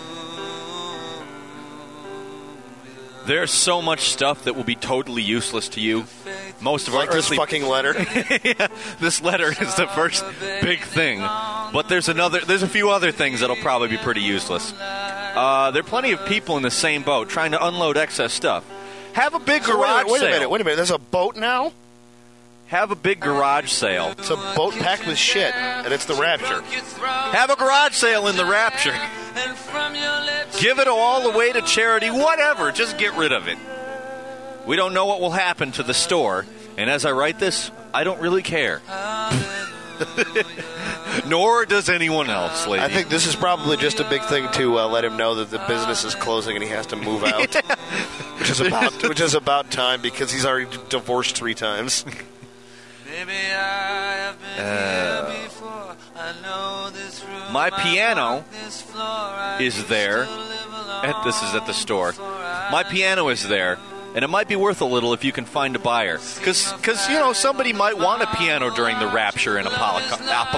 There's so much stuff that will be totally useless to you. Most of like our this earthly... fucking letter. Yeah, this letter is the first big thing. But there's another. There's a few other things that'll probably be pretty useless. Uh, there are plenty of people in the same boat trying to unload excess stuff. Have a big so garage wait a minute, sale. Wait a minute, wait a minute. There's a boat now? Have a big garage sale. It's a boat packed with shit, and it's the rapture. Have a garage sale in the rapture. Give it all away to charity, whatever. Just get rid of it. We don't know what will happen to the store, and as I write this, I don't really care. Nor does anyone else, lady. I think this is probably just a big thing to uh, let him know that the business is closing and he has to move out. Yeah. Which is about which is about time because he's already divorced three times. Maybe I have been uh, here before. I know this room, my piano this floor, is there. At, this is at the store. My piano is there. And it might be worth a little if you can find a buyer. Because, you know, somebody might want a piano during the rapture and apocalypse.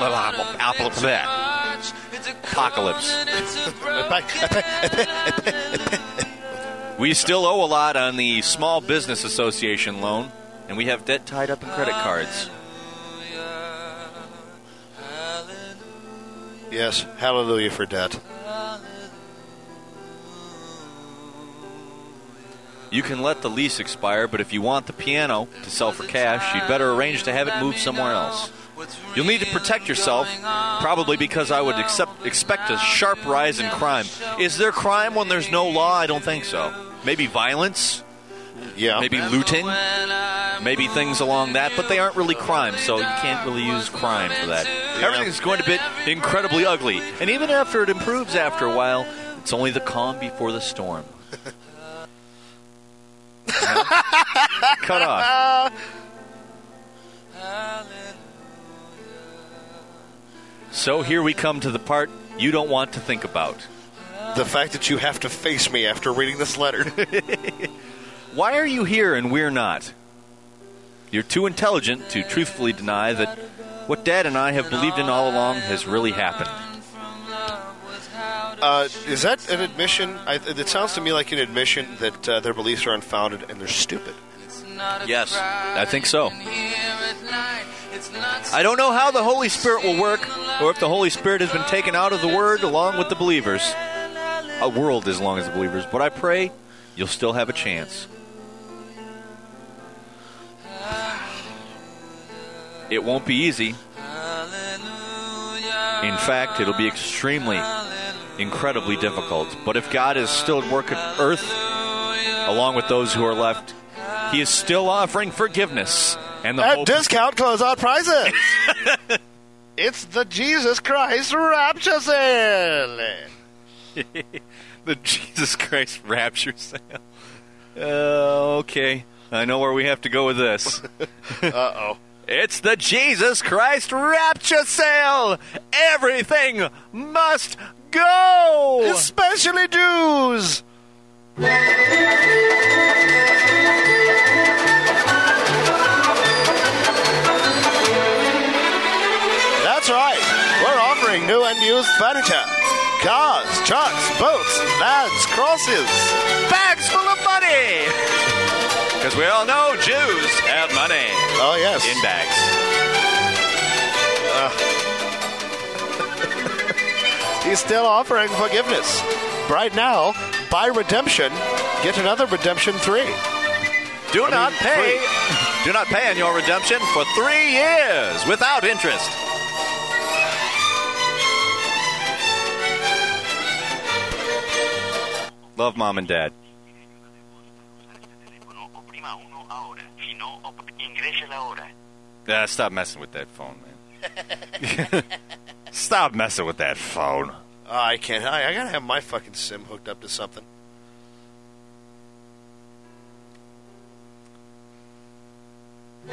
We still owe a lot on the Small Business Association loan, and we have debt tied up in credit cards. Yes, hallelujah for debt. You can let the lease expire, but if you want the piano to sell for cash, you'd better arrange to have it moved somewhere else. You'll need to protect yourself, probably because I would accept, expect a sharp rise in crime. Is there crime when there's no law? I don't think so. Maybe violence? Yeah. Maybe looting? Maybe things along that, but they aren't really crime, so you can't really use crime for that. Yeah. Everything's going to be incredibly ugly, and even after it improves after a while, it's only the calm before the storm. Cut off. So here we come to the part you don't want to think about. The fact that you have to face me after reading this letter. Why are you here and we're not? You're too intelligent to truthfully deny that what Dad and I have believed in all along has really happened. Uh, is that an admission? I, it sounds to me like an admission that uh, their beliefs are unfounded and they're stupid. Yes, I think so. I don't know how the Holy Spirit will work, or if the Holy Spirit has been taken out of the Word along with the believers. A world as long as the believers. But I pray you'll still have a chance. It won't be easy. In fact, it'll be extremely, incredibly difficult. But if God is still at work at earth, along with those who are left, He is still offering forgiveness. And the At hope discount closeout prices. It's the Jesus Christ Rapture Sale. The Jesus Christ Rapture Sale. Uh, okay. I know where we have to go with this. Uh-oh. It's the Jesus Christ Rapture Sale! Everything must go! Especially Jews! That's right. We're offering new and used furniture. Cars, trucks, boats, vans, crosses. Bags full of money! Because we all know Jews have money. Oh, yes. In bags. Uh. He's still offering forgiveness. Right now, buy redemption, get another redemption three. Do I not mean, pay. free. Do not pay on your redemption for three years without interest. Love, Mom and Dad. Uh, stop messing with that phone, man. Stop messing with that phone. Uh, I can't. I, I gotta have my fucking sim hooked up to something. Oh,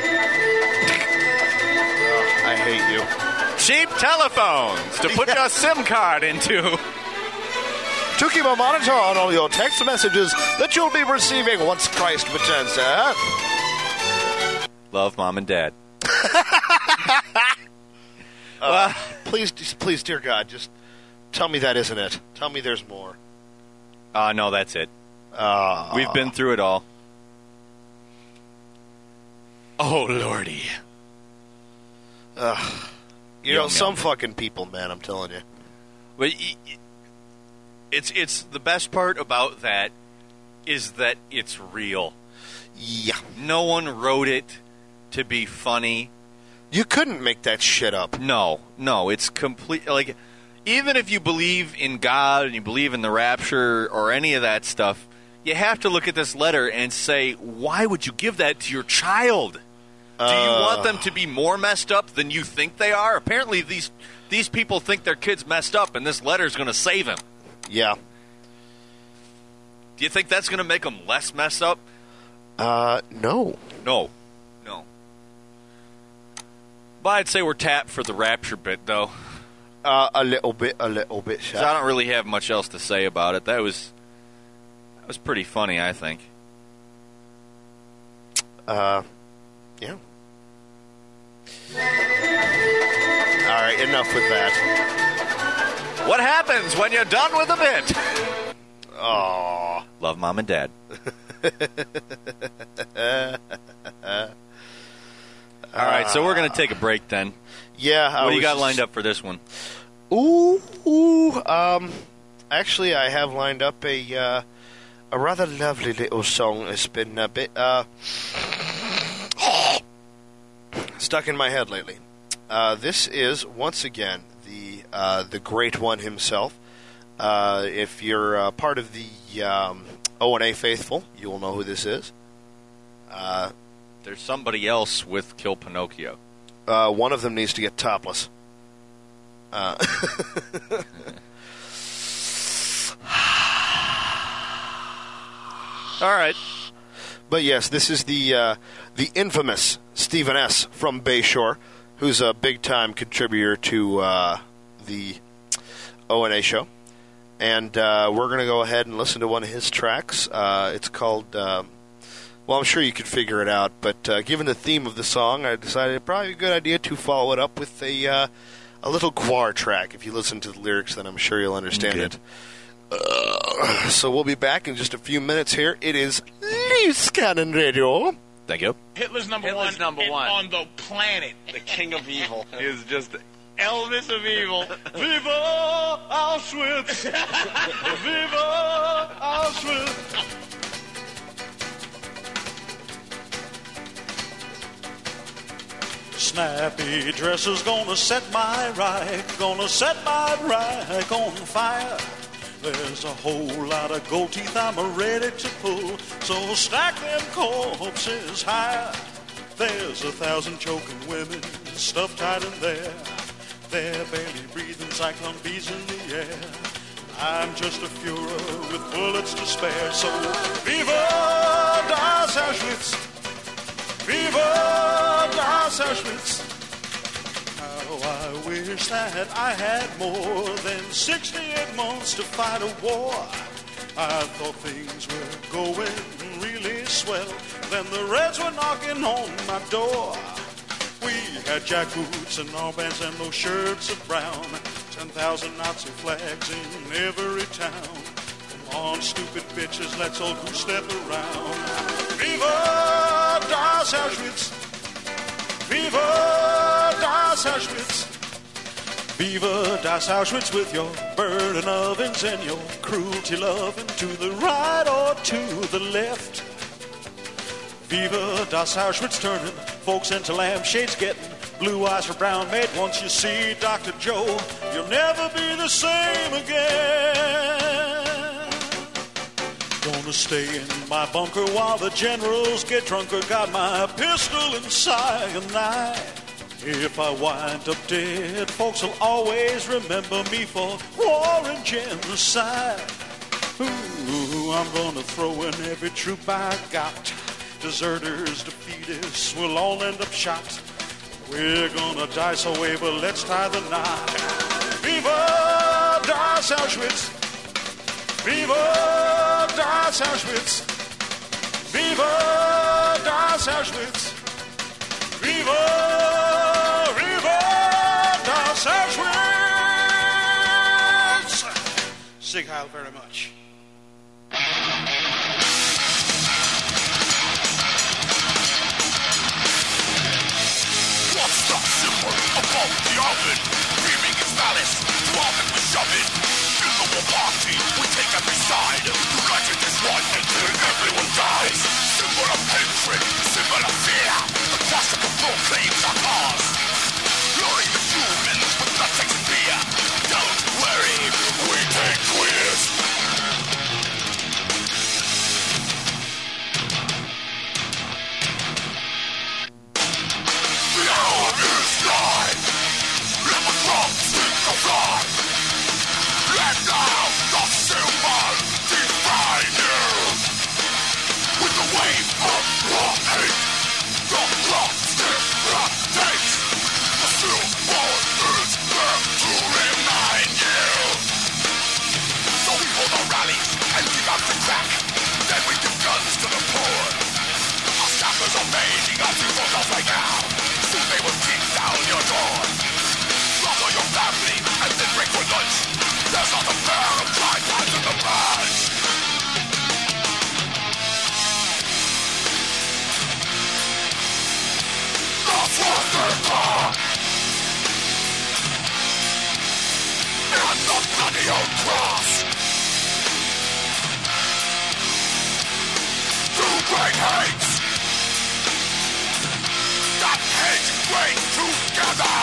I hate you. Cheap telephones to put your SIM card into. To keep a monitor on all your text messages that you'll be receiving once Christ returns to earth. Love, Mom and Dad. uh, please, please, dear God, just tell me that isn't it. Tell me there's more. Uh, no, that's it. Uh, We've been through it all. Oh, Lordy. Uh, you Yum, know, some yum. fucking people, man, I'm telling you. But it's it's the best part about that is that it's real. Yeah. No one wrote it to be funny. You couldn't make that shit up. No, no, it's complete. Like, even if you believe in God and you believe in the rapture or any of that stuff, you have to look at this letter and say, why would you give that to your child? Do you Uh. want them to be more messed up than you think they are? Apparently, these these people think their kid's messed up, and this letter's going to save him. Yeah. Do you think that's going to make them less messed up? Uh, no. No. No. But I'd say we're tapped for the rapture bit, though. Uh, a little bit, a little bit. 'Cause I don't really have much else to say about it. That was that was pretty funny, I think. Uh, yeah. All right, enough with that. What happens when you're done with a bit? Oh, love, Mom and Dad. All right, so we're going to take a break then. Yeah. I What do you was got just- lined up for this one? Ooh, ooh. Um, actually, I have lined up a uh, a rather lovely little song that's been a bit uh, stuck in my head lately. Uh, this is, once again, the uh, the great one himself. Uh, if you're uh, part of the um, O and A faithful, you will know who this is. Uh, There's somebody else with Kill Pinocchio. Uh, one of them needs to get topless. Uh, All right. But yes, this is the uh, the infamous Stephen S. from Bayshore, who's a big-time contributor to uh, the O and A show. And uh, we're going to go ahead and listen to one of his tracks. Uh, it's called... Um, Well, I'm sure you could figure it out, but uh, given the theme of the song, I decided it'd probably be a good idea to follow it up with a uh, a little Gwar track. If you listen to the lyrics, then I'm sure you'll understand okay. it. Uh, so we'll be back in just a few minutes here. It is Loose Cannon Radio. Thank you. Hitler's number Hitler's one, number in- one. on the planet. The king of evil. Is just Elvis of evil. Viva Auschwitz! Viva Auschwitz! Snappy dresses gonna set my Reich, gonna set my Reich on fire. There's a whole lot of gold teeth I'm ready to pull, so stack them corpses higher. There's a thousand choking women stuffed tight in there. They're barely breathing cyclone bees in the air. I'm just a Fuhrer with bullets to spare, so Viva das Auschwitz! Viva das Auschwitz! How I wish that I had more than sixty-eight months to fight a war. I thought things were going really swell, then the Reds were knocking on my door. We had jack boots and armbands and those shirts of brown, ten thousand Nazi flags in every town. Come on, stupid bitches, let's all go step around. Viva das Auschwitz! Viva das Auschwitz! Viva das Auschwitz with your burning ovens and your cruelty loving to the right or to the left. Viva das Auschwitz, turning folks into lampshades, getting blue eyes for brown made. Once you see Doctor Joe, you'll never be the same again. Gonna stay in my bunker while the generals get drunker. Got my pistol and cyanide. If I wind up dead, folks will always remember me for war and genocide. Ooh, I'm gonna throw in every troop I got. Deserters, defeatists, we'll all end up shot. We're gonna die so way, but let's tie the knot. Viva das Auschwitz! Viva das Auschwitz! Viva das Auschwitz! Viva, viva das Auschwitz! Sig Heil very much. What's the symbol above the oven? Dreaming is malice, too often we shove it. In the war party, we take every side. United as one until everyone dies. Symbol of hatred, symbol of fear. The classical proclaims our cause. Luring the humans with nothing to fear. Don't worry, we take queers. The hour is nigh. Let the drum speak of God. Let now the symbol define you. With the wave of raw hate, the clock still rotates. The symbol is there to remind you. So we hold our rallies and keep out the track. Then we give guns to the poor. Our staffers are making us people just right now. Soon they will kick down your door. Slaughter your family and then break for lunch. There's not a pair of dry times in the bunch. The swastika and the bloody old cross. great hates. That hate great together.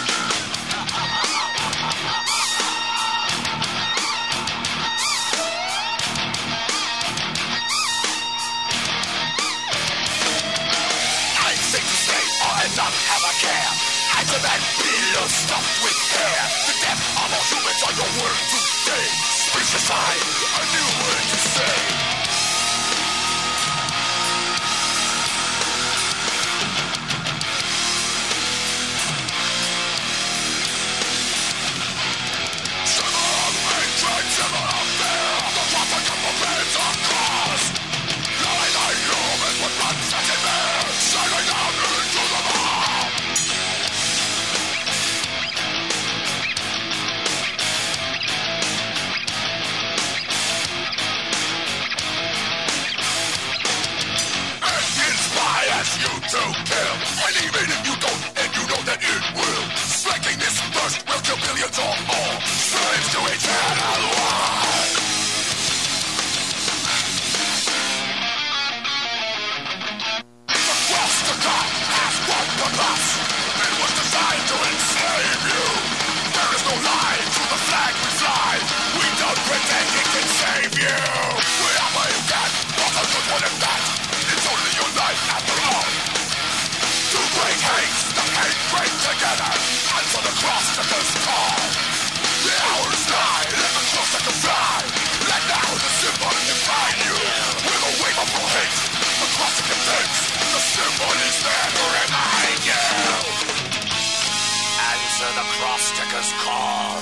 I think to say I don't have a care. As a man below stuffed with hair. The death of all humans are your word today. Speech aside, a new word to say. To kill, and even if you don't, and you know that it will, striking this first will kill billions or more, slaves to eternal war. The cross to God has one purpose. It was designed to enslave you. There is no lie to the flag we fly. We don't pretend it can save you. We are where you can, not a good one at that. It's only your life after all. To break hates, the hate break together, and for the cross to this call. The hour is nigh, let the cross take a fly. Let now the symbol define you. With a wave of your hate, the cross it contains. The symbol is there to remind you. Answer the cross taker's call.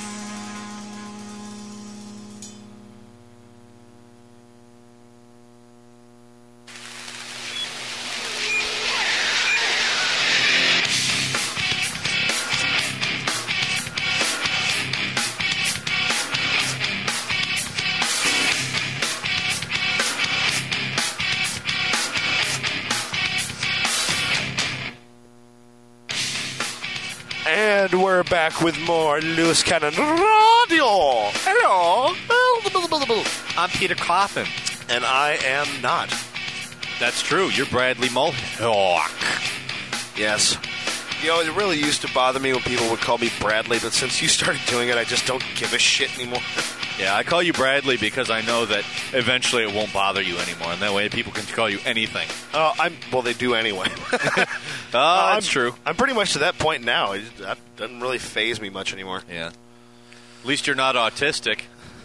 And we're back with more Loose Cannon Radio. Hello. I'm Peter Coffin. And I am not. That's true. You're Bradley Mulhawk. Yes. You know, it really used to bother me when people would call me Bradley, but since you started doing it, I just don't give a shit anymore. Yeah, I call you Bradley because I know that eventually it won't bother you anymore, and that way people can call you anything. Oh, I'm well. They do anyway. Oh, uh, that's I'm, true. I'm pretty much to that point now. It, that doesn't really faze me much anymore. Yeah. At least you're not autistic.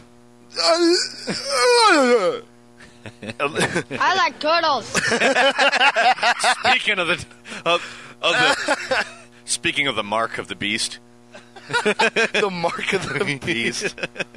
I like turtles. Speaking of the of, of the speaking of the mark of the beast. The mark of the beast.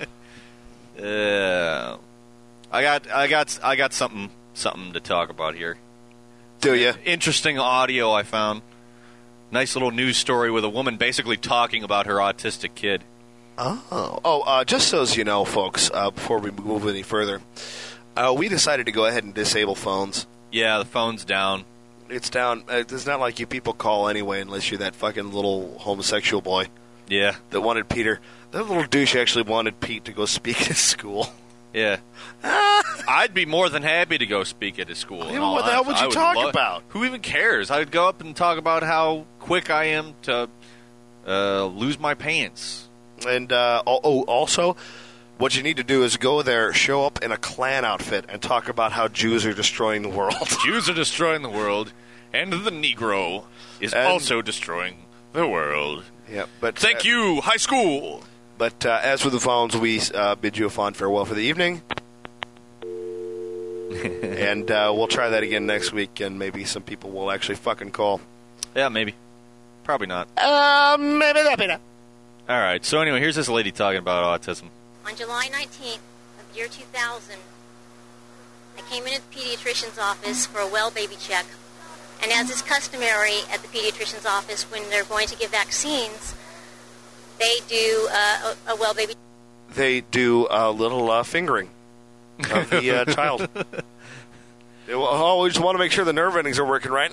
Uh, I got, I got, I got something, something to talk about here. Do you? Interesting audio I found. Nice little news story with a woman basically talking about her autistic kid. Oh, oh! Uh, just so as you know, folks, uh, before we move any further, uh, we decided to go ahead and disable phones. Yeah, the phone's down. It's down. It's not like you people call anyway, unless you're that fucking little homosexual boy. Yeah. That wanted Peter. That little douche actually wanted Pete to go speak at his school. Yeah. I'd be more than happy to go speak at his school. Yeah, what the hell would you would talk lo- about? Who even cares? I'd go up and talk about how quick I am to uh, lose my pants. And, uh, oh, also, what you need to do is go there, show up in a Klan outfit, and talk about how Jews are destroying the world. Jews are destroying the world, and the Negro is and, also destroying the world. Yeah, but Thank uh, you, high school! But uh, as for the phones, we uh, bid you a fond farewell for the evening. And uh, we'll try that again next week, and maybe some people will actually fucking call. Yeah, maybe. Probably not. Uh, maybe not. Maybe not. All right, so anyway, here's this lady talking about autism. On July nineteenth of the year two thousand, I came in at the pediatrician's office for a well baby check. And as is customary at the pediatrician's office when they're going to give vaccines, they do uh, a, a well baby. They do a little uh, fingering of the uh, child. They will always want to make sure the nerve endings are working right.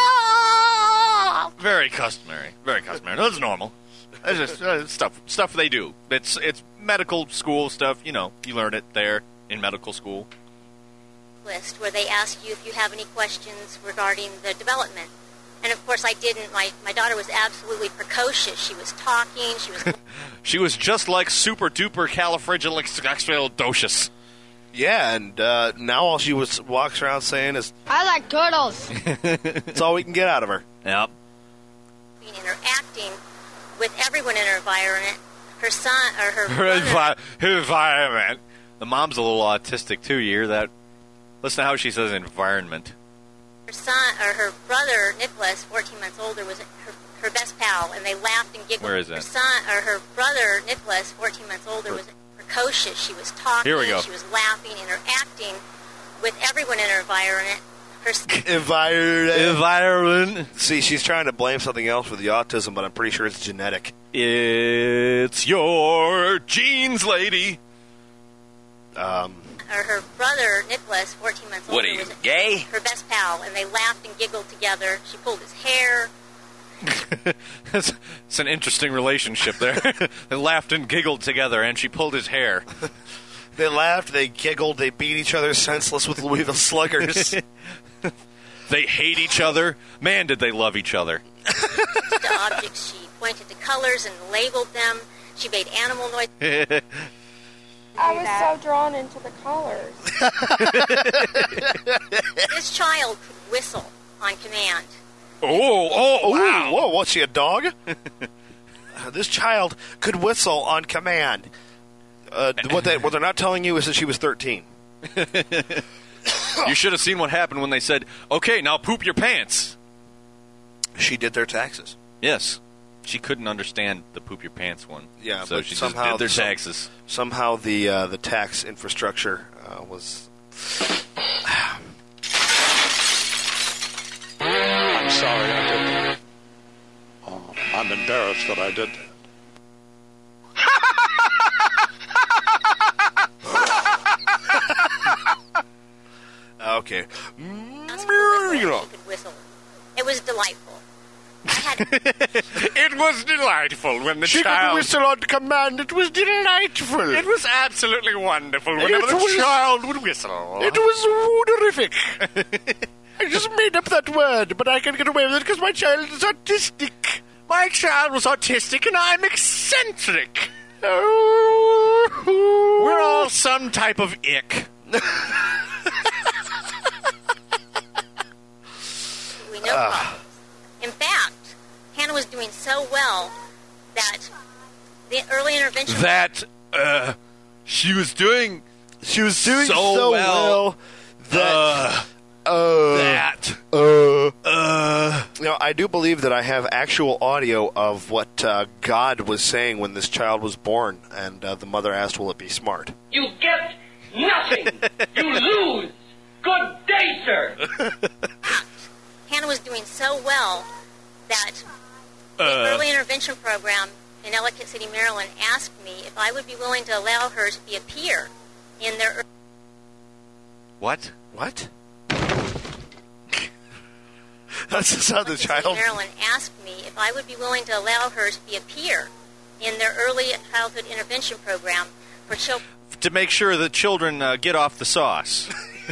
Very customary. Very customary. That's normal. That's just uh, stuff stuff they do. It's it's medical school stuff. You know, you learn it there in medical school. checklist where they ask you if you have any questions regarding the development. And of course I didn't. My, my daughter was absolutely precocious. She was talking. She was... She was just like super duper califragilisticexpialidocious. Yeah, and uh, now all she was walks around saying is, I like turtles. That's all we can get out of her. Yep. Interacting with everyone in her environment. Her son, or her Her, brother, envi- her environment. The mom's a little autistic, too. You hear that? Listen to how she says environment. her son, or her brother, Nicholas, fourteen months older, was her, her best pal, and they laughed and giggled. Where is Her that? son, or her brother, Nicholas, fourteen months older, was precocious. She was talking. Here we go. She was laughing, interacting with everyone in her environment. Her s- Environment. Environment. See, she's trying to blame something else for the autism, but I'm pretty sure it's genetic. It's your genes, lady. Um, or her brother, Nicholas, fourteen months older, What are you, was gay? her best pal, and they laughed and giggled together. She pulled his hair. It's it's an interesting relationship there. They laughed and giggled together, and she pulled his hair. They laughed, they giggled, they beat each other senseless with Louisville Sluggers. They hate each other. Man, did they love each other. The objects, she pointed to colors and labeled them. She made animal noises. I was so drawn into the colors. This child could whistle on command. Oh, oh, wow. Whoa, what's she, a dog? uh, this child could whistle on command. Uh, what, they, what they're not telling you is that she was thirteen. You should have seen what happened when they said, okay, now poop your pants. She did their taxes. Yes. She couldn't understand the poop your pants one. Yeah, so but she somehow just did their some- taxes. Somehow the uh, the tax infrastructure uh, was... I'm sorry I did that. Oh, I'm embarrassed that I did that. Okay. That's cool. She could whistle. It was delightful. It was delightful when the She child... could whistle on command. It was delightful. It was absolutely wonderful It whenever the was- child would whistle. It was wonderfic. I just made up that word, but I can get away with it because my child is autistic. My child was autistic and I'm eccentric. Oh. We're all some type of ick. We know problems. In fact, Hannah was doing so well that the early intervention... That, uh, she was doing... She was doing so, so, well, well that... Uh, uh, that... Uh, uh, you know, I do believe that I have actual audio of what uh, God was saying when this child was born, and uh, the mother asked, will it be smart? You get nothing. You lose. Good day, sir. Hannah was doing so well that the Uh. early intervention program in Ellicott City, Maryland, asked me if I would be willing to allow her to be a peer in their... What? What? That's just how the Ellicott child... City, Maryland asked me if I would be willing to allow her to be a peer in their early childhood intervention program for children. To make sure that children uh, get off the sauce.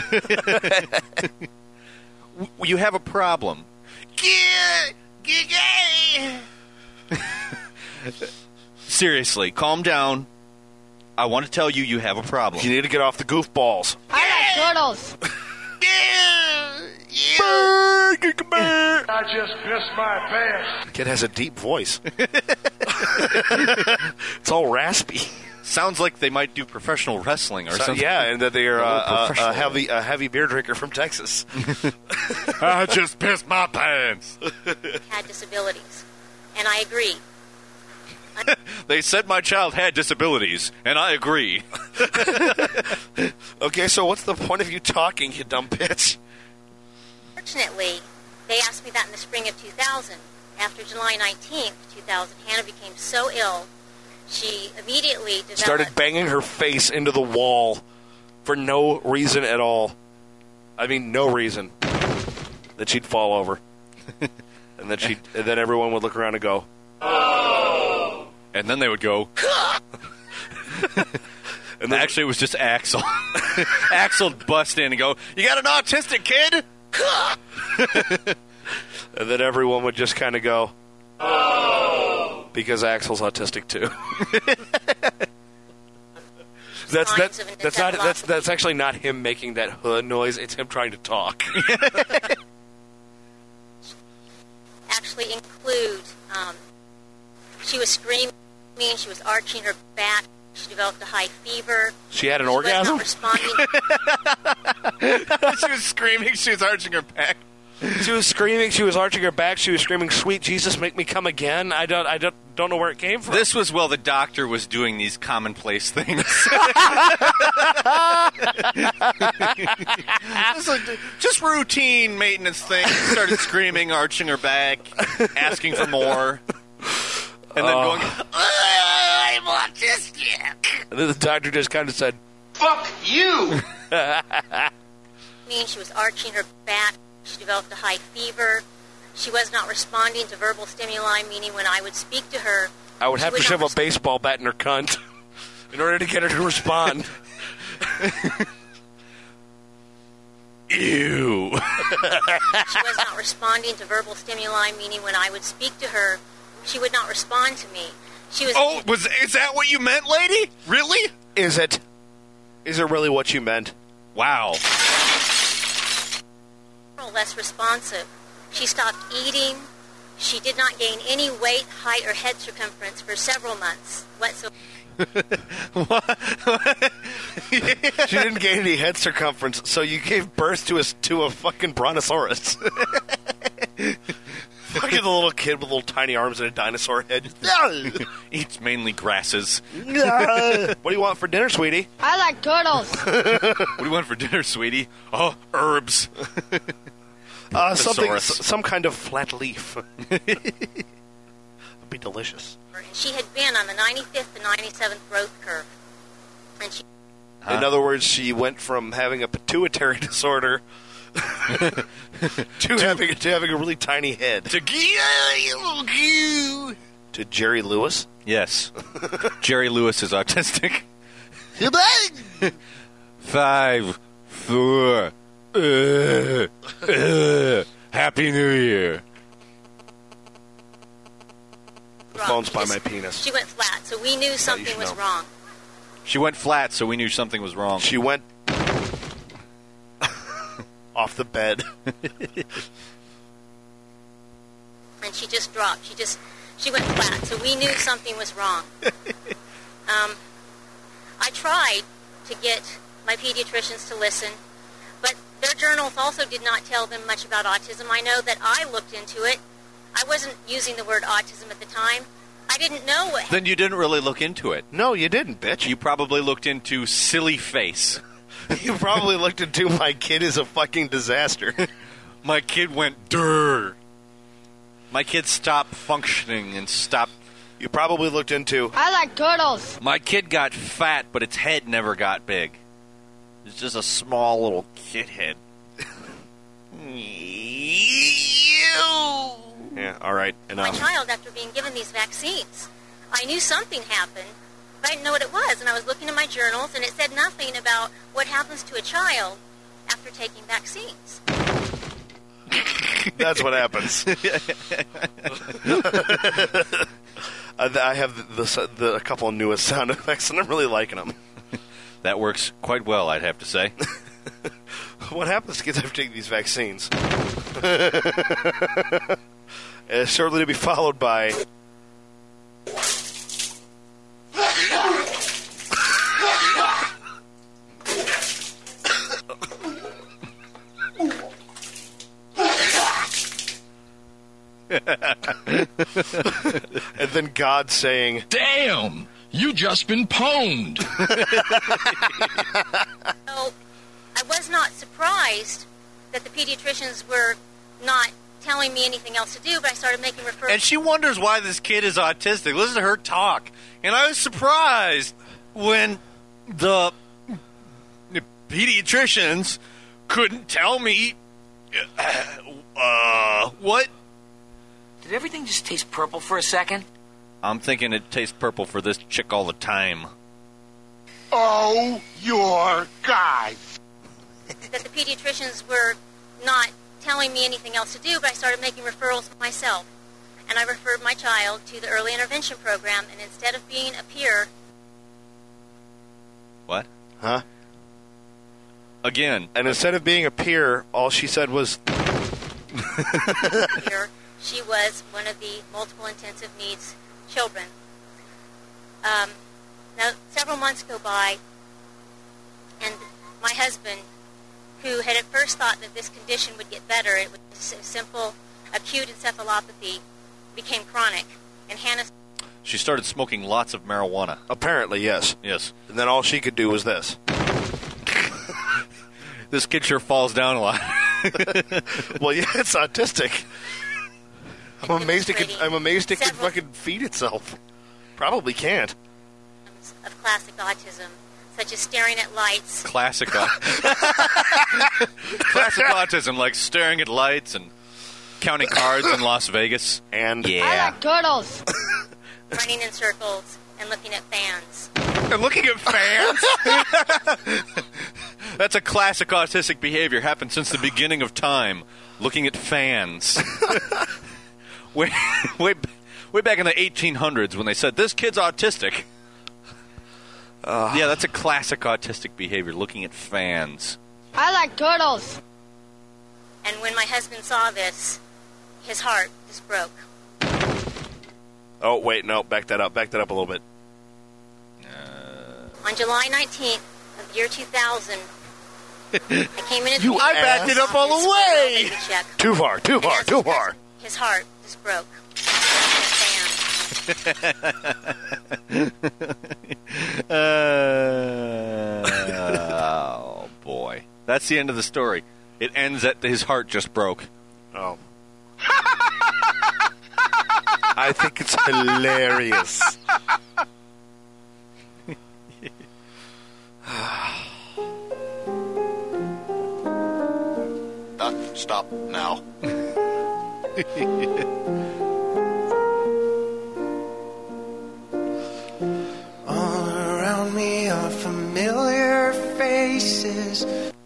W- you have a problem. Seriously, calm down. I want to tell you you have a problem. You need to get off the goofballs. I like turtles. I just pissed my pants. Kid has a deep voice. It's all raspy. Sounds like they might do professional wrestling or So- something. yeah, and that they are A little uh, uh, a professional. heavy a heavy beer drinker from Texas. I just pissed my pants. Had disabilities. And I agree. They said my child had disabilities, and I agree. Okay, so what's the point of you talking, you dumb bitch? Fortunately, they asked me that in the spring of two thousand. After July nineteenth, two thousand, Hannah became so ill, she immediately developed... Started banging her face into the wall for no reason at all. I mean, no reason. That she'd fall over. And then she, and then everyone would look around and go, And then they would go, And actually, it was just Axel. Axel bust in and go, "You got an autistic kid?" And then everyone would just kind of go, "Oh," because Axel's autistic too. That's that's that's not that's that's actually not him making that huh noise. It's him trying to talk. Actually include, um, she was screaming, she was arching her back, she developed a high fever. She had an she orgasm? Was not responding. She was screaming, she was arching her back. She was screaming, she was arching her back, she was screaming, "Sweet Jesus, make me come again." I don't I don't don't know where it came from. This was while the doctor was doing these commonplace things. just, like, just routine maintenance things. Started screaming, arching her back, asking for more. And then Uh. going, I'm autistic. And then the doctor just kind of said, Fuck you! I mean, she was arching her back, she developed a high fever. She was not responding to verbal stimuli, meaning when I would speak to her, I would she have to would shove not a baseball bat in her cunt in order to get her to respond. Ew. She was not responding to verbal stimuli, meaning when I would speak to her, she would not respond to me. She was. Oh, was is that what you meant, lady? Really? Is it? Is it really what you meant? Wow. Less responsive. She stopped eating. She did not gain any weight, height, or head circumference for several months whatsoever. She didn't gain any head circumference, so you gave birth to a to a fucking brontosaurus. Fucking the little kid with little tiny arms and a dinosaur head. Eats mainly grasses. What do you want for dinner, sweetie? I like turtles. What do you want for dinner, sweetie? Oh, herbs. Uh, something, Thesaurus. s- some kind of flat leaf. It'd be delicious. And she had been on the ninety-fifth to ninety-seventh growth curve. And she In other words, she went from having a pituitary disorder to having to having a really tiny head. To To Jerry Lewis. Yes. Jerry Lewis is autistic. Five, four, uh, uh, Happy New Year. The phone's by my penis. she went flat, so we knew something should was know. wrong. She went flat, so we knew something was wrong. She went off the bed. And she just dropped. She just, she went flat, so we knew something was wrong. Um, I tried to get my pediatricians to listen, but their journals also did not tell them much about autism. I know that I looked into it. I wasn't using the word autism at the time. I didn't know what. Then you didn't really look into it. No, you didn't, bitch. You probably looked into silly face. You probably looked into my kid is a fucking disaster. My kid went durr. My kid stopped functioning and stopped. You probably looked into. I like turtles. My kid got fat, but its head never got big. It's just a small little kid head. Yeah, all right, My enough. child after being given these vaccines. I knew something happened, but I didn't know what it was. And I was looking in my journals, and it said nothing about what happens to a child after taking vaccines. That's what happens. I have the, the, the a couple of newest sound effects, and I'm really liking them. That works quite well, I'd have to say. What happens to kids after taking these vaccines? uh, shortly to be followed by. And then God saying, "Damn, you just been pwned." So I was not surprised that the pediatricians were not telling me anything else to do, but I started making referrals. And she wonders why this kid is autistic. Listen to her talk. And I was surprised when the pediatricians couldn't tell me uh, what. Did everything just taste purple for a second? I'm thinking it tastes purple for this chick all the time. Oh, your guys. That the pediatricians were not telling me anything else to do, but I started making referrals myself. And I referred my child to the early intervention program, and instead of being a peer, What? Huh? Again. And instead of being a peer, all she said was... peer, she was one of the multiple intensive needs children. Um, now, several months go by, and my husband, who had at first thought that this condition would get better, it was a simple acute encephalopathy, became chronic, and Hannah... She started smoking lots of marijuana. Apparently, yes. Yes. And then all she could do was this. This kid sure falls down a lot. Well, yeah, it's autistic. I'm amazed it could. I'm amazed it could fucking feed itself. Probably can't. Of classic autism, such as staring at lights. Classic, au- classic autism, like staring at lights and counting cards in Las Vegas. And I yeah, like turtles. Running in circles and looking at fans. and looking at fans. That's a classic autistic behavior. Happened since the beginning of time. Looking at fans. way, way, way back in the eighteen hundreds when they said this kid's autistic. Uh, yeah, that's a classic autistic behavior. Looking at fans. I like turtles. And when my husband saw this, his heart just broke. Oh, wait, no, back that up. Back that up a little bit. On July nineteenth of the year two thousand, I came in. You, I backed it up all the way. Check. Too far, too far, too far. His heart just broke. uh, oh, boy. That's the end of the story. It ends at his heart just broke. Oh. I think it's hilarious. Not stop now. All around me are familiar faces.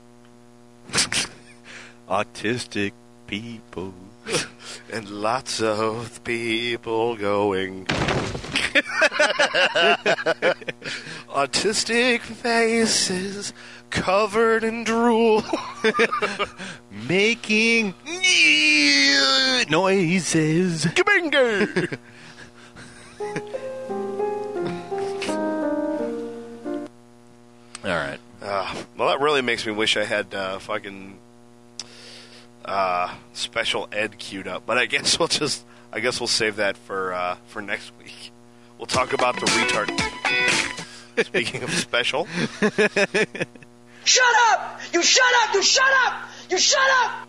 Autistic people. And lots of people going. Autistic faces covered in drool. Making noises. Kabingo! All right. Uh, well, that really makes me wish I had uh, fucking uh, special ed queued up. But I guess we'll just, I guess we'll save that for uh, for next week. We'll talk about the retard. Speaking of special, Shut up! You shut up! You shut up! You shut up!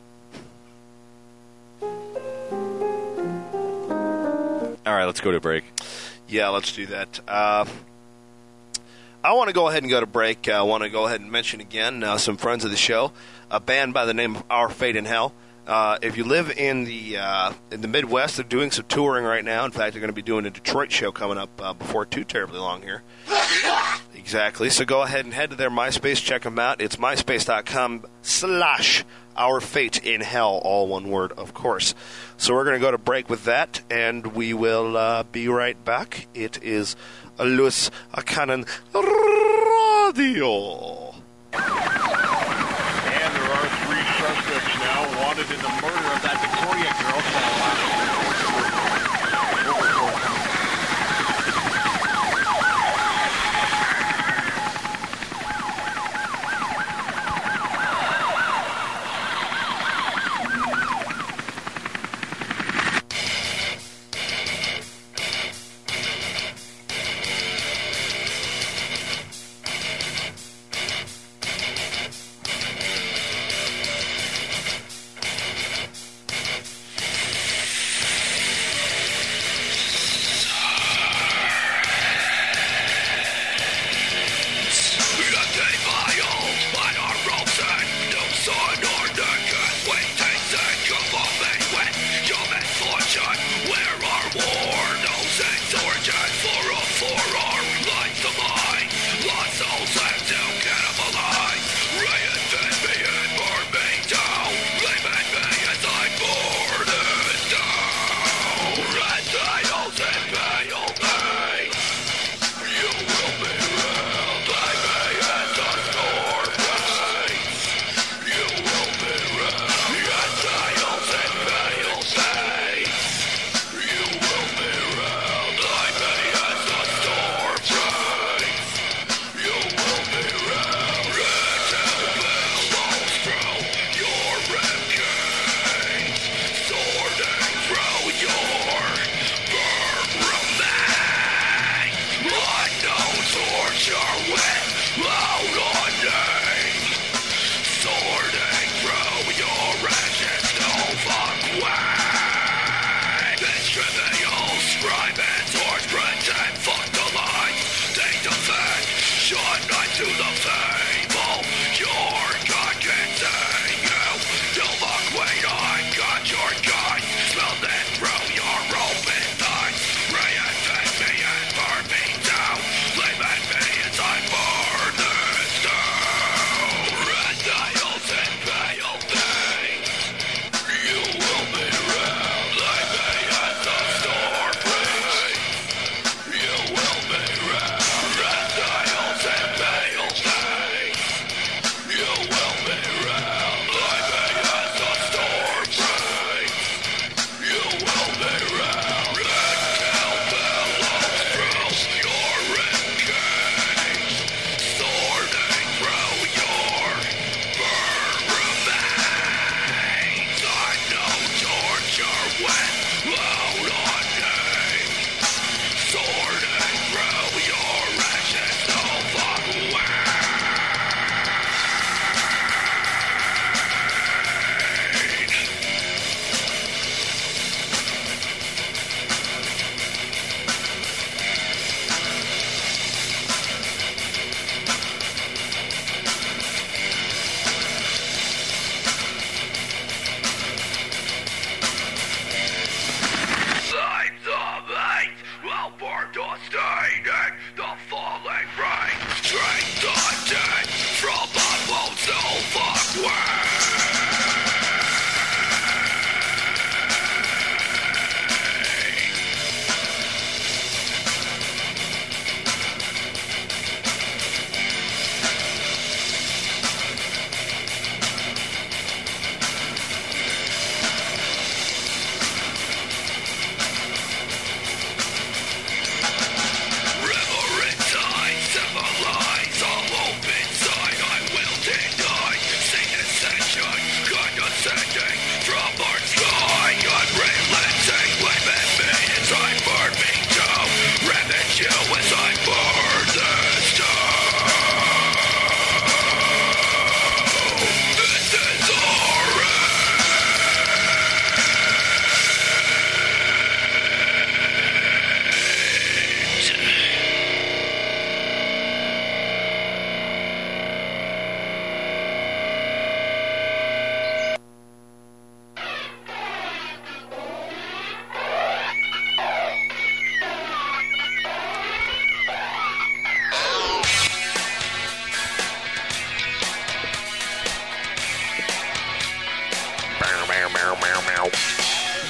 All right, let's go to break. Yeah, let's do that. Uh, I want to go ahead and go to break. I want to go ahead and mention again uh, some friends of the show, a band by the name of Our Fate in Hell. Uh, if you live in the uh, in the Midwest, they're doing some touring right now. In fact, they're going to be doing a Detroit show coming up uh, before too terribly long here. Exactly. So go ahead and head to their MySpace. Check them out. It's myspace.com slash Our Fate in Hell, all one word, of course. So we're going to go to break with that, and we will uh, be right back. It is Lewis Cannon Radio. And there are three suspects now wanted in the murder of that Victoria girl.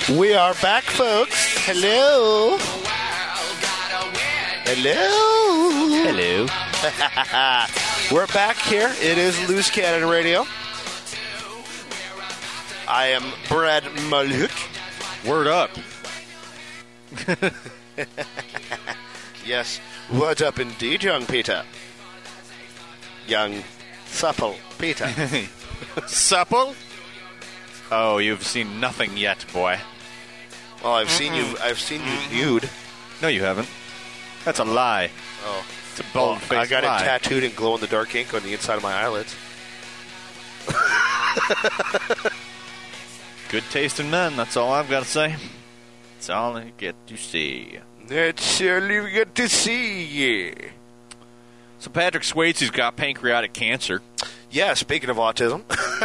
We are back, folks. Hello. Hello. Hello. We're back here. It is Loose Cannon Radio. I am Brad Mulhook. Word up. Yes. Word up indeed, young Peter. Young, supple Peter. Supple? Oh, you've seen nothing yet, boy. Well, I've seen you. I've seen you nude. No, you haven't. That's a lie. Oh, it's a bold-faced lie. I got it tattooed in glow-in-the-dark ink on the inside of my eyelids. Good taste in men. That's all I've got to say. That's all I get to see. That's all you get to see. Yeah. So Patrick Swayze's got pancreatic cancer. Yeah, speaking of autism.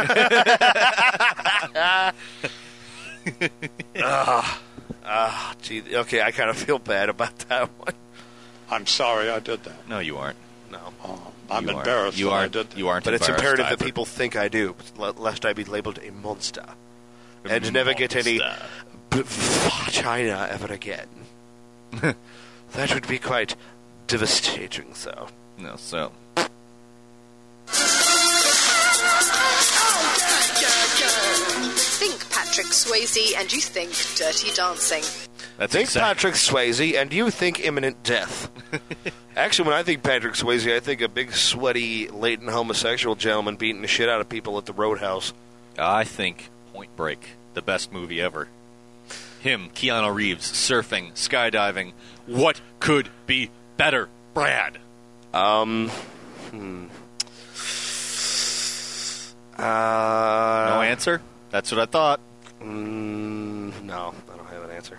Ah, uh, gee, okay, I kind of feel bad about that one. I'm sorry I did that. No, you aren't. No. Oh, I'm you embarrassed aren't. You that aren't. I did that. You aren't But it's embarrassed imperative that either. people think I do, lest I be labeled a monster. And monster. Never get any b- vagina ever again. That would be quite devastating, so. No, so. Think Patrick Swayze and you think Dirty Dancing. That's think exact- Patrick Swayze and you think imminent death. Actually, when I think Patrick Swayze, I think a big, sweaty, latent homosexual gentleman beating the shit out of people at the Roadhouse. I think Point Break, the best movie ever. Him, Keanu Reeves, surfing, skydiving. What could be better, Brad? Um, hmm. Uh, no answer? That's what I thought. Mm, no, I don't have an answer.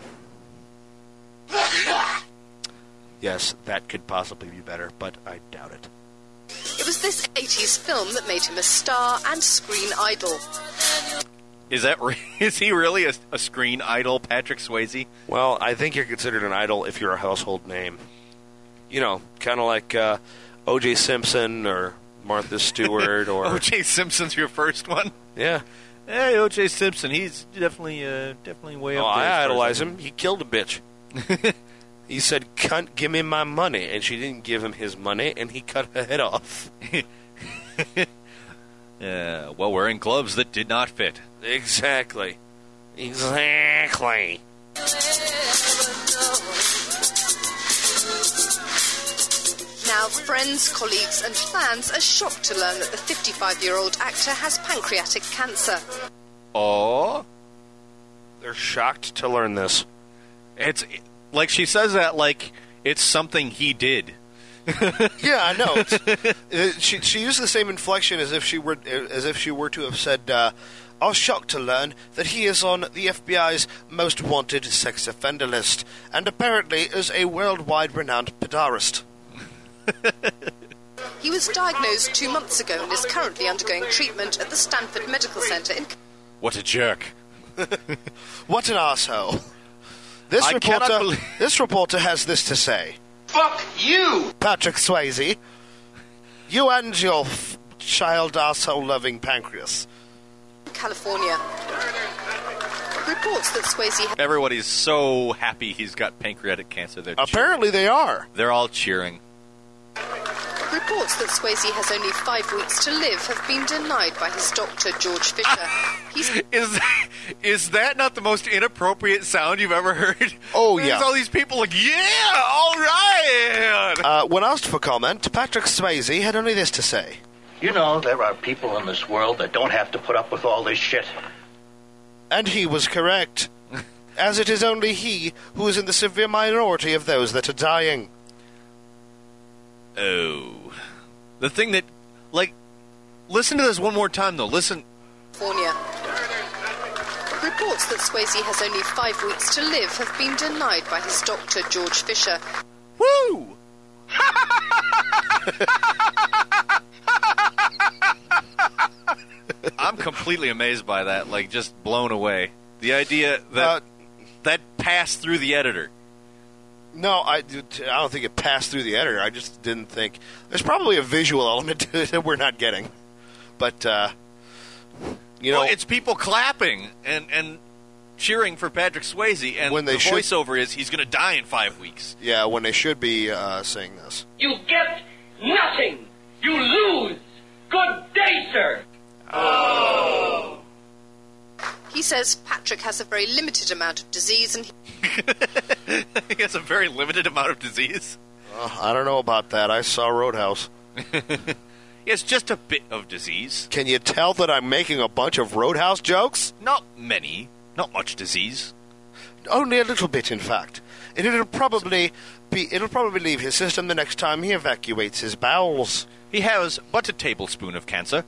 Yes, that could possibly be better, but I doubt it. It was this eighties film that made him a star and screen idol. Is that re- is he really a, a screen idol, Patrick Swayze? Well, I think you're considered an idol if you're a household name. You know, kind of like uh, O J Simpson or Martha Stewart or O J Simpson's your first one. Yeah. Hey, O J Simpson, he's definitely uh, definitely way oh, up there. I idolize him. He killed a bitch. He said, "Cunt, give me my money," and she didn't give him his money, and he cut her head off. Yeah, well, wearing gloves that did not fit. Exactly. Exactly. Now, friends, colleagues, and fans are shocked to learn that the fifty-five-year-old actor has pancreatic cancer. Oh? They're shocked to learn this. It's like she says that like it's something he did. Yeah, I know. It's, she she used the same inflection as if she were as if she were to have said, uh, "I was shocked to learn that he is on the F B I's most wanted sex offender list, and apparently is a worldwide renowned pederast." He was diagnosed two months ago and is currently undergoing treatment at the Stanford Medical Center in... What a jerk. What an asshole. This I reporter, believe- this reporter has this to say. Fuck you! Patrick Swayze, you and your f- child asshole-loving pancreas. California. Reports that Swayze... Ha- Everybody's so happy he's got pancreatic cancer. They're Apparently cheering. they are. They're all cheering. Reports that Swayze has only five weeks to live have been denied by his doctor, George Fisher. He's... Is that, is that not the most inappropriate sound you've ever heard? Oh, There's yeah. all these people like, yeah, all right. Uh, when asked for comment, Patrick Swayze had only this to say. You know, there are people in this world that don't have to put up with all this shit. And he was correct. As it is only he who is in the severe minority of those that are dying. Oh. The thing that, like, listen to this one more time, though. Listen. California. Reports that Swayze has only five weeks to live have been denied by his doctor, George Fisher. Woo! I'm completely amazed by that, like, just blown away. The idea that Uh, that passed through the editor. No, I, I don't think it passed through the editor. I just didn't think... There's probably a visual element to it that we're not getting. But, uh... You know... Well, it's people clapping, and, and cheering for Patrick Swayze, and When they the should- voiceover is he's going to die in five weeks. Yeah, when they should be uh, saying this. You get nothing. You lose. Good day, sir. Oh. He says Patrick has a very limited amount of disease and he... He has a very limited amount of disease. Uh, I don't know about that. I saw Roadhouse. He has just a bit of disease. Can you tell that I'm making a bunch of Roadhouse jokes? Not many. Not much disease. Only a little bit, in fact. And it'll probably be. It'll probably leave his system the next time he evacuates his bowels. He has but a tablespoon of cancer.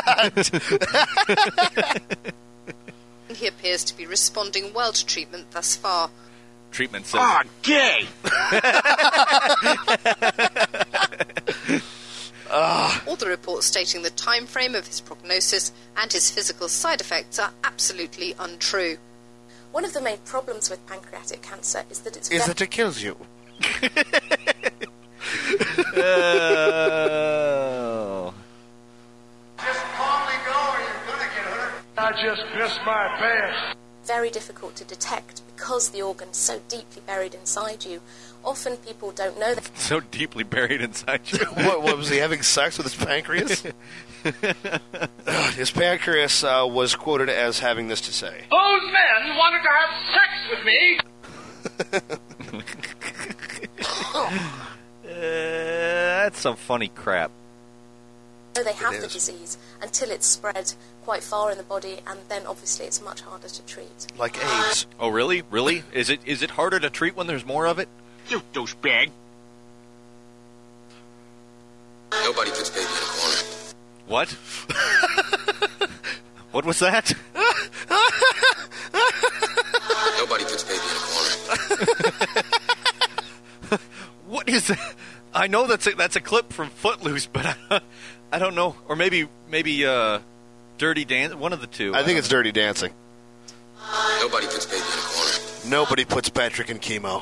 he appears to be responding well to treatment thus far. Treatment says... Ah, gay! Uh. All the reports stating the time frame of his prognosis and his physical side effects are absolutely untrue. One of the main problems with pancreatic cancer is that it's... Is ve- that it kills you? Oh. Just calmly go or you're gonna get hurt. I just pissed my pants. very difficult to detect because the organ's so deeply buried inside you. Often people don't know that. So deeply buried inside you. what, what, was he having sex with his pancreas? uh, his pancreas uh, was quoted as having this to say. Those men wanted to have sex with me. uh, that's some funny crap. So they have the disease until it's spread quite far in the body, and then obviously it's much harder to treat. Like AIDS. Oh, really? Really? Is it is it harder to treat when there's more of it? You douchebag. Nobody puts baby in a corner. What? What was that? Nobody puts baby in a corner. What is that? I know that's a, that's a clip from Footloose, but I, I don't know. Or maybe maybe uh, Dirty Dancing. One of the two. I think it's Dirty Dancing. Nobody puts baby in a corner. Nobody puts Patrick in chemo.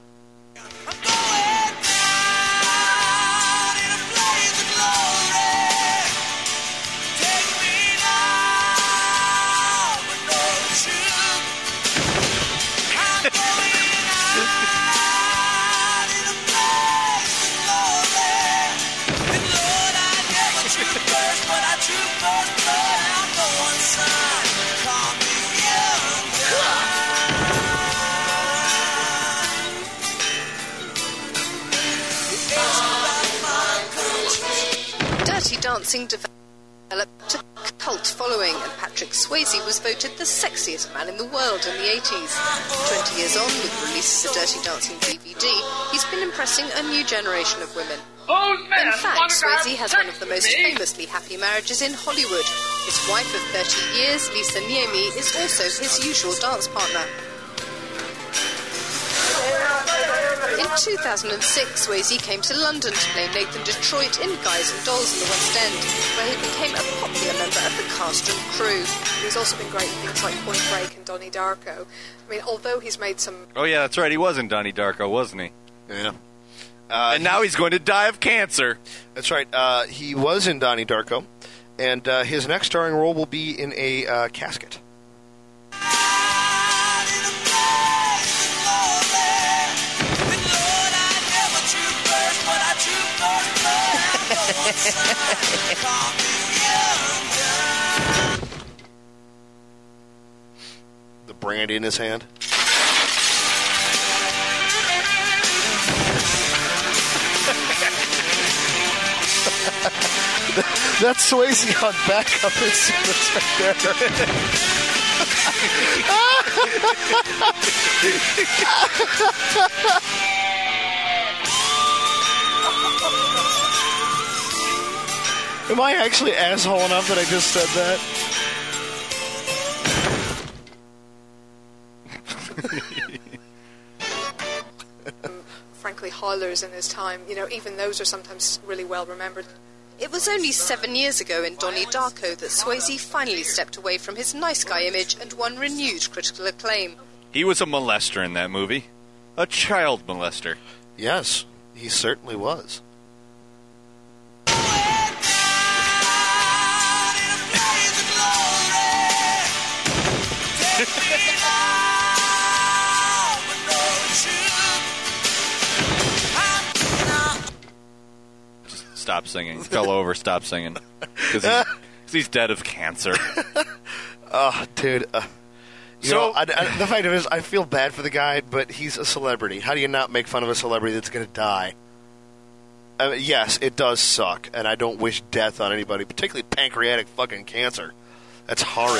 Dirty Dancing developed a cult following, and Patrick Swayze was voted the sexiest man in the world in the eighties. Twenty years on, with the release of the Dirty Dancing D V D, he's been impressing a new generation of women. In fact, Swayze has one of the most famously happy marriages in Hollywood. His wife of thirty years, Lisa Niemi, is also his usual dance partner. In two thousand six, Swayze came to London to play Nathan Detroit in Guys and Dolls in the West End, where he became a popular member of the cast and crew. He's also been great in things like Point Break and Donnie Darko. I mean, although he's made some... Oh, yeah, that's right. He was in Donnie Darko, wasn't he? Yeah. Uh, and now he's going to die of cancer. That's right. Uh, he was in Donnie Darko, and uh, his next starring role will be in a uh, casket. The brandy in his hand. That's Swayze on backup instruments right there. Am I actually asshole enough that I just said that? Frankly, hollers in his time, you know, even those are sometimes really well remembered. It was only seven years ago in Donnie Darko that Swayze finally stepped away from his nice guy image and won renewed critical acclaim. He was a molester in that movie. A child molester. Yes, he certainly was. stop singing. Fell over, stop singing. Because he's, 'cause he's dead of cancer. Oh, dude. Uh, you So- know, I, I, the fact of it is, I feel bad for the guy, but he's a celebrity. How do you not make fun of a celebrity that's going to die? I mean, yes, it does suck, and I don't wish death on anybody, particularly pancreatic fucking cancer. That's horrid.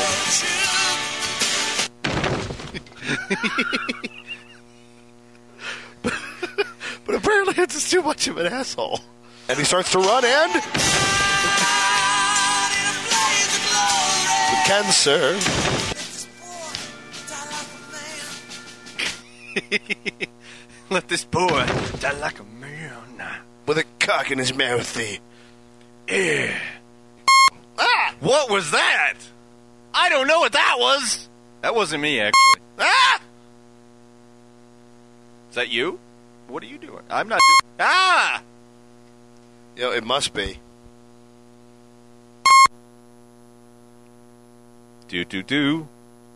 but, but apparently it's just too much of an asshole. And he starts to run, and... the cancer... Let this boy die like a man. With a cock in his mouth. Yeah. Ah! What was that? I don't know what that was. That wasn't me, actually. Ah! Is that you? What are you doing? I'm not doing... Ah! Yo, it must be. Do, do, do.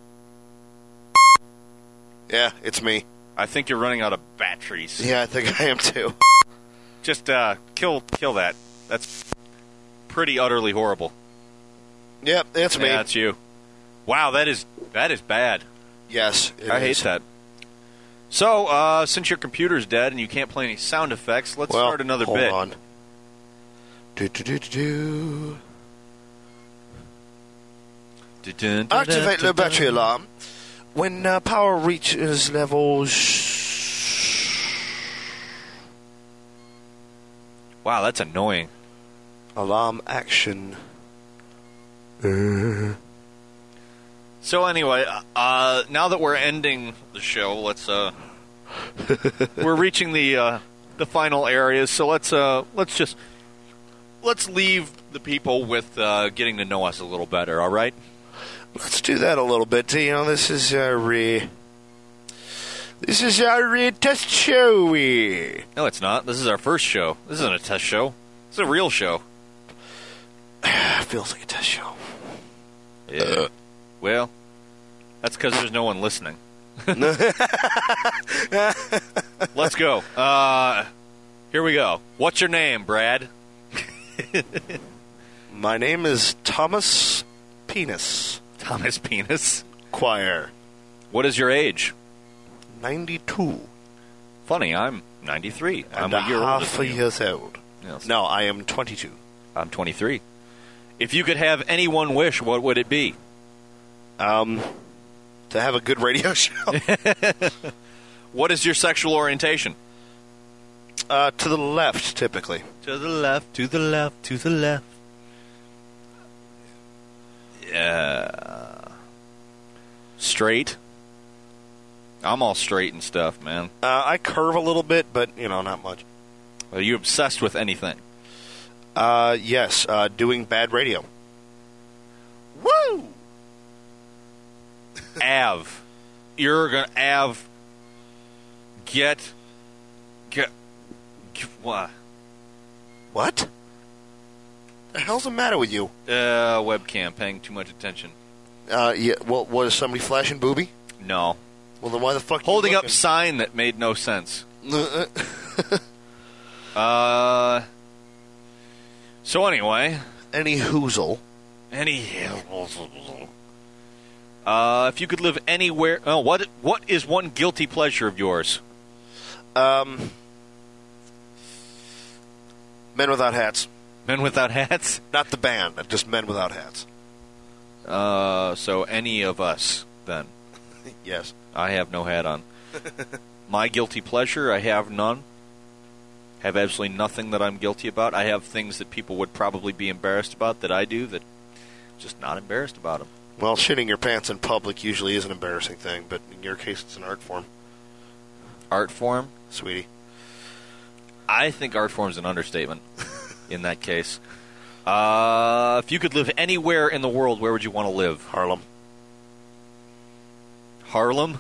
Yeah, it's me. I think you're running out of batteries. Yeah, I think I am too. Just uh, kill kill that. That's pretty utterly horrible. Yep, it's me. Yeah, that's you. Wow, that is that is bad. Yes, it I is. hate that. So, uh, since your computer's dead and you can't play any sound effects, let's well, start another hold bit. on. Do, do, do, do, do. Dun, dun, dun, Activate dun, the dun, battery dun. alarm. When uh, power reaches levels... Wow, that's annoying. Alarm action. Uh. So anyway, uh, now that we're ending the show, let's uh, we're reaching the uh, the final areas. So let's uh, let's just let's leave the people with uh, getting to know us a little better. All right. Let's do that a little bit. You know, this is our uh, this is our uh, test show. No, it's not. This is our first show. This isn't a test show. It's a real show. Feels like a test show. Yeah. Uh. Well, that's because there's no one listening. Let's go. Uh, here we go. What's your name, Brad? My name is Thomas Penis. Thomas Penis? Choir. What is your age? ninety-two. Funny, I'm ninety-three. And I'm a year older half than a you. years old. Yes. No, I am twenty-two. I'm twenty-three. If you could have any one wish, what would it be? Um, to have a good radio show. What is your sexual orientation? Uh, to the left, typically. To the left, to the left, to the left. Yeah. Straight? I'm all straight and stuff, man. Uh, I curve a little bit, but, you know, not much. Are you obsessed with anything? Uh, yes, uh, doing bad radio. Woo! Av. You're gonna Av. Get. Get. get what? What? The hell's the matter with you? Uh, webcam, paying too much attention. Uh, yeah. Well, what is somebody flashing booby? No. Well, then why the fuck? Holding you up sign that made no sense. uh. So anyway, any hoozle, any. Uh, if you could live anywhere, oh, what what is one guilty pleasure of yours? Um, Men Without Hats. Men Without Hats? Not the band, just Men Without Hats. Uh, so any of us then? Yes. I have no hat on. My guilty pleasure, I have none. Have absolutely nothing that I'm guilty about. I have things that people would probably be embarrassed about that I do that I'm just not embarrassed about them. Well, shitting your pants in public usually is an embarrassing thing, but in your case, it's an art form. Art form? Sweetie. I think art form is an understatement in that case. Uh, if you could live anywhere in the world, where would you want to live? Harlem. Harlem?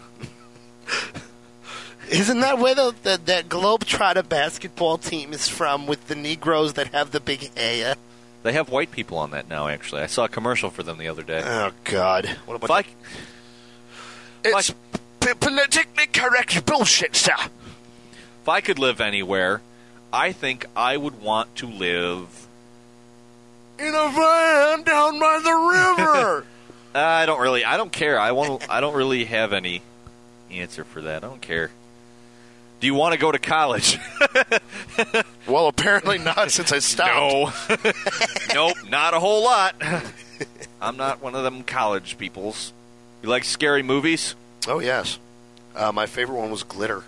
Isn't that where the, the, that Globetrotter basketball team is from, with the Negroes that have the big hair? They have white people on that now, actually. I saw a commercial for them the other day. Oh, God. What about I, It's p- politically correct bullshit, sir. If I could live anywhere, I think I would want to live in a van down by the river. uh, I don't really. I don't care. I want. I don't really have any answer for that. I don't care. Do you want to go to college? Well, apparently not, since I stopped. No. Nope, not a whole lot. I'm not one of them college peoples. You like scary movies? Oh, yes. Uh, my favorite one was Glitter.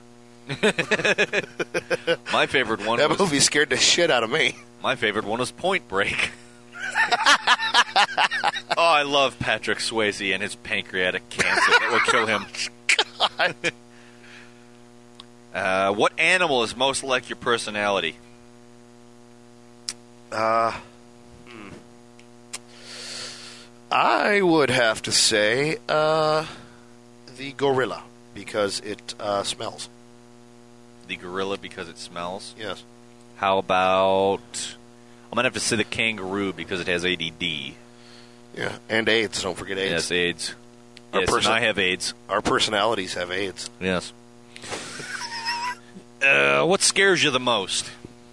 My favorite one That was... movie scared the shit out of me. My favorite one was Point Break. Oh, I love Patrick Swayze and his pancreatic cancer that will kill him. God. Uh, what animal is most like your personality? Uh, hmm. I would have to say uh, the gorilla, because it uh, smells. The gorilla because it smells? Yes. How about... I'm going to have to say the kangaroo because it has A D D. Yeah, and AIDS. Don't forget AIDS. Yes, AIDS. Our Yes, person- and I have AIDS. Our personalities have AIDS. Yes. Uh, what scares you the most?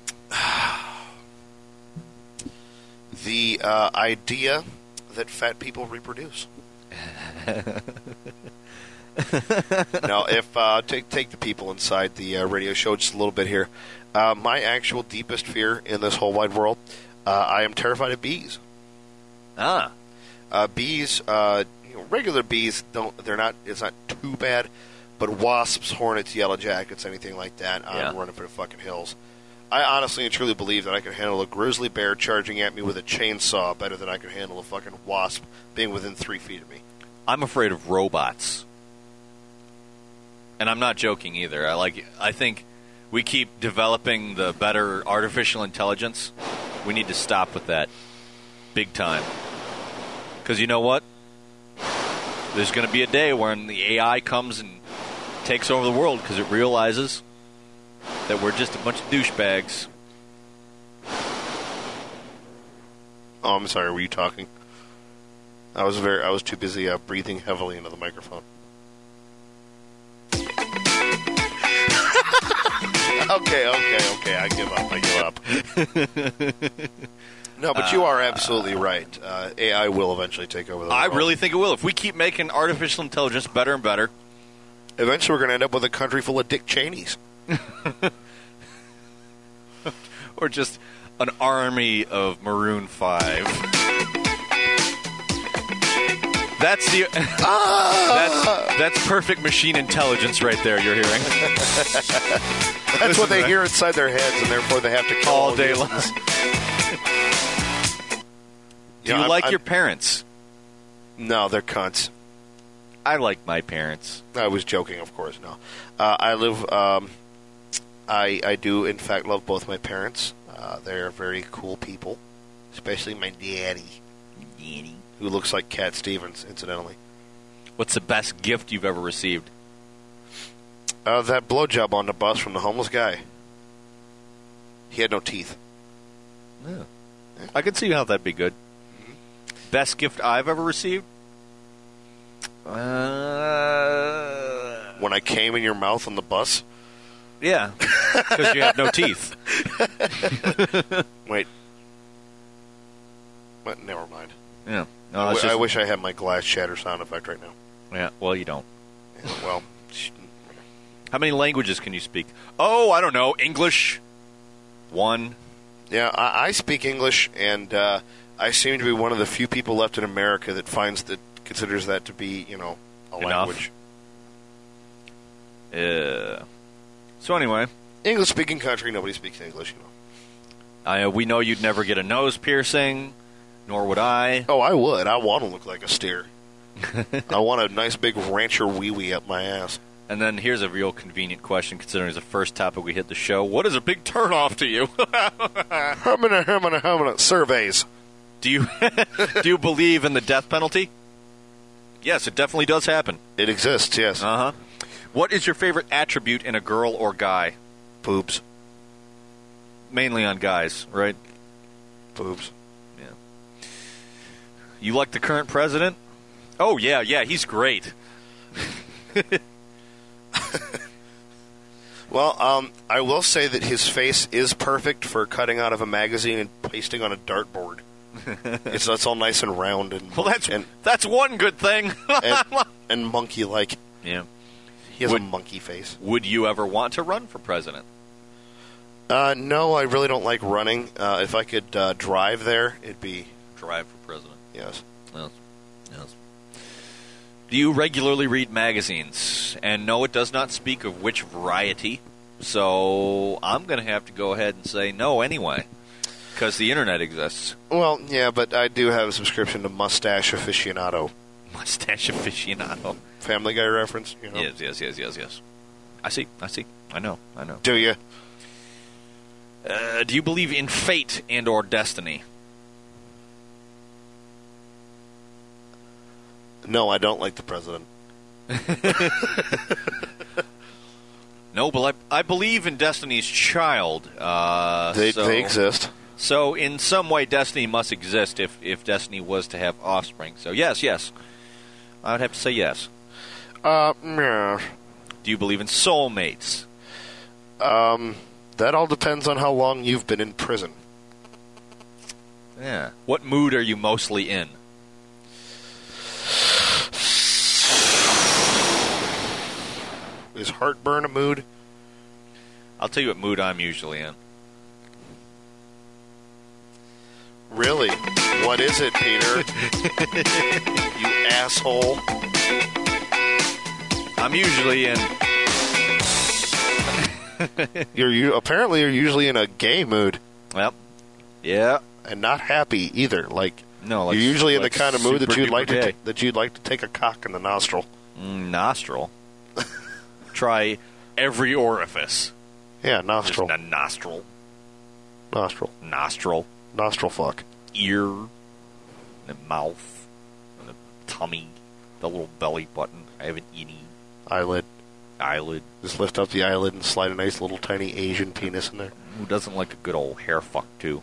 The uh, idea that fat people reproduce. Now, if uh, take take the people inside the uh, radio show just a little bit here. Uh, my actual deepest fear in this whole wide world, uh, I am terrified of bees. Ah, uh, bees. Uh, you know, regular bees don't. They're not. It's not too bad. But wasps, hornets, yellow jackets, anything like that, I'm Yeah. running for the fucking hills. I honestly and truly believe that I could handle a grizzly bear charging at me with a chainsaw better than I could handle a fucking wasp being within three feet of me. I'm afraid of robots. And I'm not joking either. I like. I think we keep developing the better artificial intelligence. We need to stop with that. Big time. Because you know what? There's going to be a day when the A I comes and takes over the world because it realizes that we're just a bunch of douchebags. Oh, I'm sorry. Were you talking? I was very. I was too busy uh, breathing heavily into the microphone. okay, okay, okay. I give up. I give up. No, but you are absolutely right. Uh, A I will eventually take over the I world. really think it will. If we keep making artificial intelligence better and better, eventually we're going to end up with a country full of Dick Cheneys. or just an army of Maroon five. That's the Ah! that's, that's perfect machine intelligence right there. You're hearing. That's Listen what they to hear inside their heads, and therefore they have to kill all day long. humans. Do Yeah, you I'm- like I'm- your parents? No, they're cunts. I like my parents. I was joking, of course. No, uh, I live. Um, I I do in fact love both my parents. Uh, they're very cool people, especially my daddy, Daddy, who looks like Cat Stevens, incidentally. What's the best gift you've ever received? Uh, that blowjob on the bus from the homeless guy. He had no teeth. Yeah. I could see how that'd be good. Best gift I've ever received? Uh, When I came in your mouth on the bus? Yeah, because you have no teeth. Wait. But never mind. Yeah. No, I, it's w- I just- wish I had my glass shatter sound effect right now. Yeah, well, you don't. Yeah, well, How many languages can you speak? Oh, I don't know. English? One. yeah, I, I speak English, and uh, I seem to be one of the few people left in America that finds that considers that to be, you know, a Enough. language. Uh, so anyway, English-speaking country, nobody speaks English, you know. I, uh, we know you'd never get a nose piercing, nor would I. Oh, I would. I want to look like a steer. I want a nice big rancher wee-wee up my ass. And then here's a real convenient question, considering it's the first topic we hit the show. What is a big turnoff to you? Humana, humana, humana. Surveys. Do you do you believe in the death penalty? Yes, it definitely does happen. It exists, yes. Uh huh. What is your favorite attribute in a girl or guy? Boobs. Mainly on guys, right? Boobs. Yeah. You like the current president? Oh, yeah, yeah, he's great. Well, um, I will say that his face is perfect for cutting out of a magazine and pasting on a dartboard. it's, it's all nice and round and well, that's and, that's one good thing. and, and monkey-like. Yeah, he has would, a monkey face. Would you ever want to run for president? Uh, no, I really don't like running. Uh, if I could uh, drive there, it'd be drive for president. Yes. Yes. Yes. Do you regularly read magazines? And no, it does not speak of which variety. So I'm going to have to go ahead and say no anyway, because the internet exists. Well, yeah, but I do have a subscription to Mustache Aficionado. Mustache Aficionado. Family Guy reference? You know? Yes, yes, yes, yes, yes. I see, I see. I know, I know. Do you? Uh, do you believe in fate and or destiny? No, I don't like the president. No, but I, I believe in Destiny's Child. Uh, they, so, they exist. So in some way, Destiny must exist if, if Destiny was to have offspring. So yes, yes. I would have to say yes. Uh, yeah. Do you believe in soulmates? Um, that all depends on how long you've been in prison. Yeah. What mood are you mostly in? Is heartburn a mood? I'll tell you what mood I'm usually in. Really? What is it, Peter? You asshole. I'm usually in... you're you apparently you're usually in a gay mood. Well, yeah. And not happy either. Like, no, like, you're usually like in the kind of mood that you'd like to gay. t- that you'd like to take a cock in the nostril. Mm, nostril? Try every orifice. Yeah, nostril. Just a nostril. Nostril. Nostril. Nostril fuck. Ear. The mouth. The tummy. The little belly button. I have an innie. Eyelid. Eyelid. Just lift up the eyelid and slide a nice little tiny Asian penis in there. Who doesn't like a good old hair fuck, too?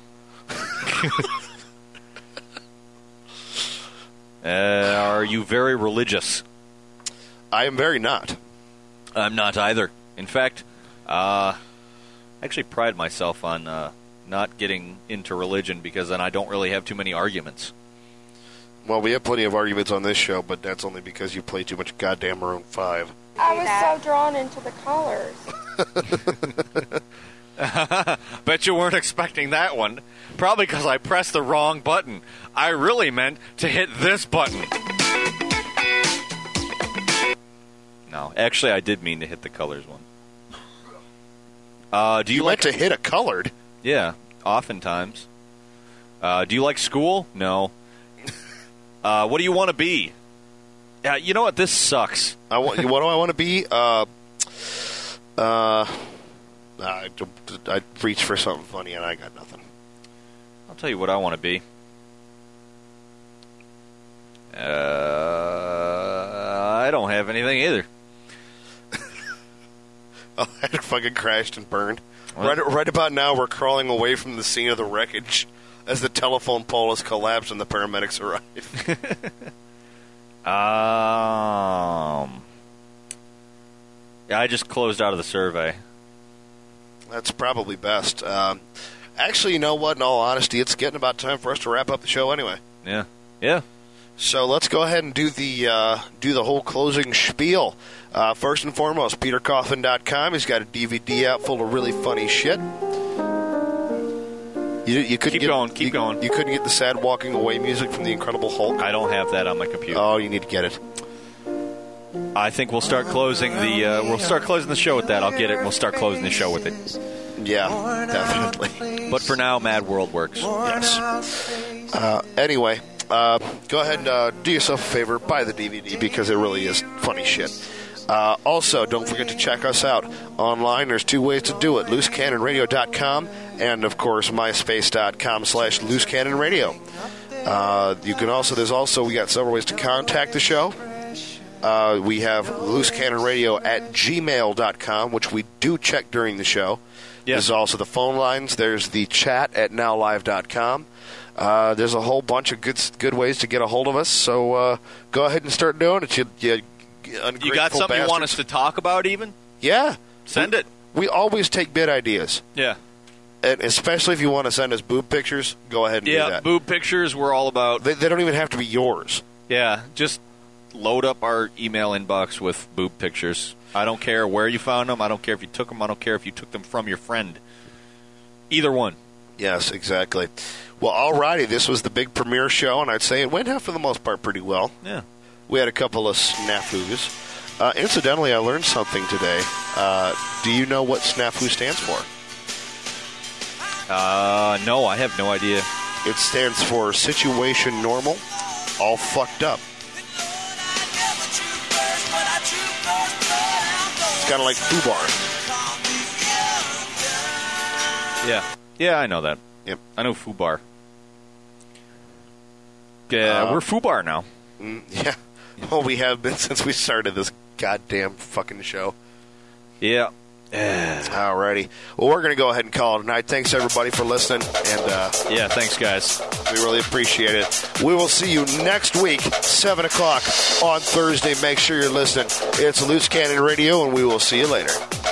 uh, are you very religious? I am very not. I'm not either. In fact, uh, I actually pride myself on uh, not getting into religion because then I don't really have too many arguments. Well, we have plenty of arguments on this show, but that's only because you play too much goddamn Maroon five. I was so drawn into the colors. Bet you weren't expecting that one. Probably because I pressed the wrong button. I really meant to hit this button. No, actually, I did mean to hit the colors one. Uh, do you, you like meant to hit a colored? Yeah, oftentimes. Uh, do you like school? No. Uh, what do you want to be? Yeah, you know what? This sucks. I want. What do I want to be? Uh, uh, I, I reached for something funny and I got nothing. I'll tell you what I want to be. Uh, I don't have anything either. Oh, I fucking crashed and burned. Right, right about now, we're crawling away from the scene of the wreckage as the telephone pole has collapsed and the paramedics arrive. um, yeah, I just closed out of the survey. That's probably best. Um, actually, you know what? In all honesty, it's getting about time for us to wrap up the show anyway. Yeah, yeah. So let's go ahead and do the uh, do the whole closing spiel. Uh, first and foremost, peter coffin dot com. He's got a D V D out full of really funny shit. You, you couldn't keep get, going, keep you, going. You couldn't get the sad walking away music from the Incredible Hulk? I don't have that on my computer. Oh, you need to get it. I think we'll start closing the uh, we'll start closing the show with that. I'll get it and we'll start closing the show with it. Yeah, definitely. But for now, Mad World works. Yes. Uh, anyway, uh, go ahead and uh, do yourself a favor, buy the D V D because it really is funny shit. Uh, also, don't forget to check us out online. There's two ways to do it, loose cannon radio dot com and, of course, myspace dot com slash loose cannon radio. Uh, you can also, there's also, we got several ways to contact the show. Uh, we have loosecannonradio at gmail dot com, which we do check during the show. Yes. There's also the phone lines. There's the chat at now live dot com. Uh, there's a whole bunch of good good ways to get a hold of us, so uh, go ahead and start doing it. You, you, you got something bastards. you want us to talk about even? Yeah. Send we, it. We always take bid ideas. Yeah. And especially if you want to send us boob pictures, go ahead and yeah, do that. boob pictures, we're all about. They, they don't even have to be yours. Yeah, just load up our email inbox with boob pictures. I don't care where you found them. I don't care if you took them. I don't care if you took them from your friend. Either one. Yes, exactly. Well, alrighty, this was the big premiere show, and I'd say it went, for the most part, pretty well. Yeah. We had a couple of snafus. Uh, incidentally, I learned something today. Uh, do you know what snafu stands for? Uh, no, I have no idea. It stands for situation normal, all fucked up. It's kind of like FUBAR. Yeah. Yeah, I know that. Yep. I know FUBAR. Yeah, uh, we're FUBAR now. Mm, yeah. Well, we have been since we started this goddamn fucking show. Yeah. Alrighty. Well, we're going to go ahead and call it a night. Thanks, everybody, for listening. And uh, yeah, thanks, guys. We really appreciate it. We will see you next week, seven o'clock on Thursday. Make sure you're listening. It's Loose Cannon Radio, and we will see you later.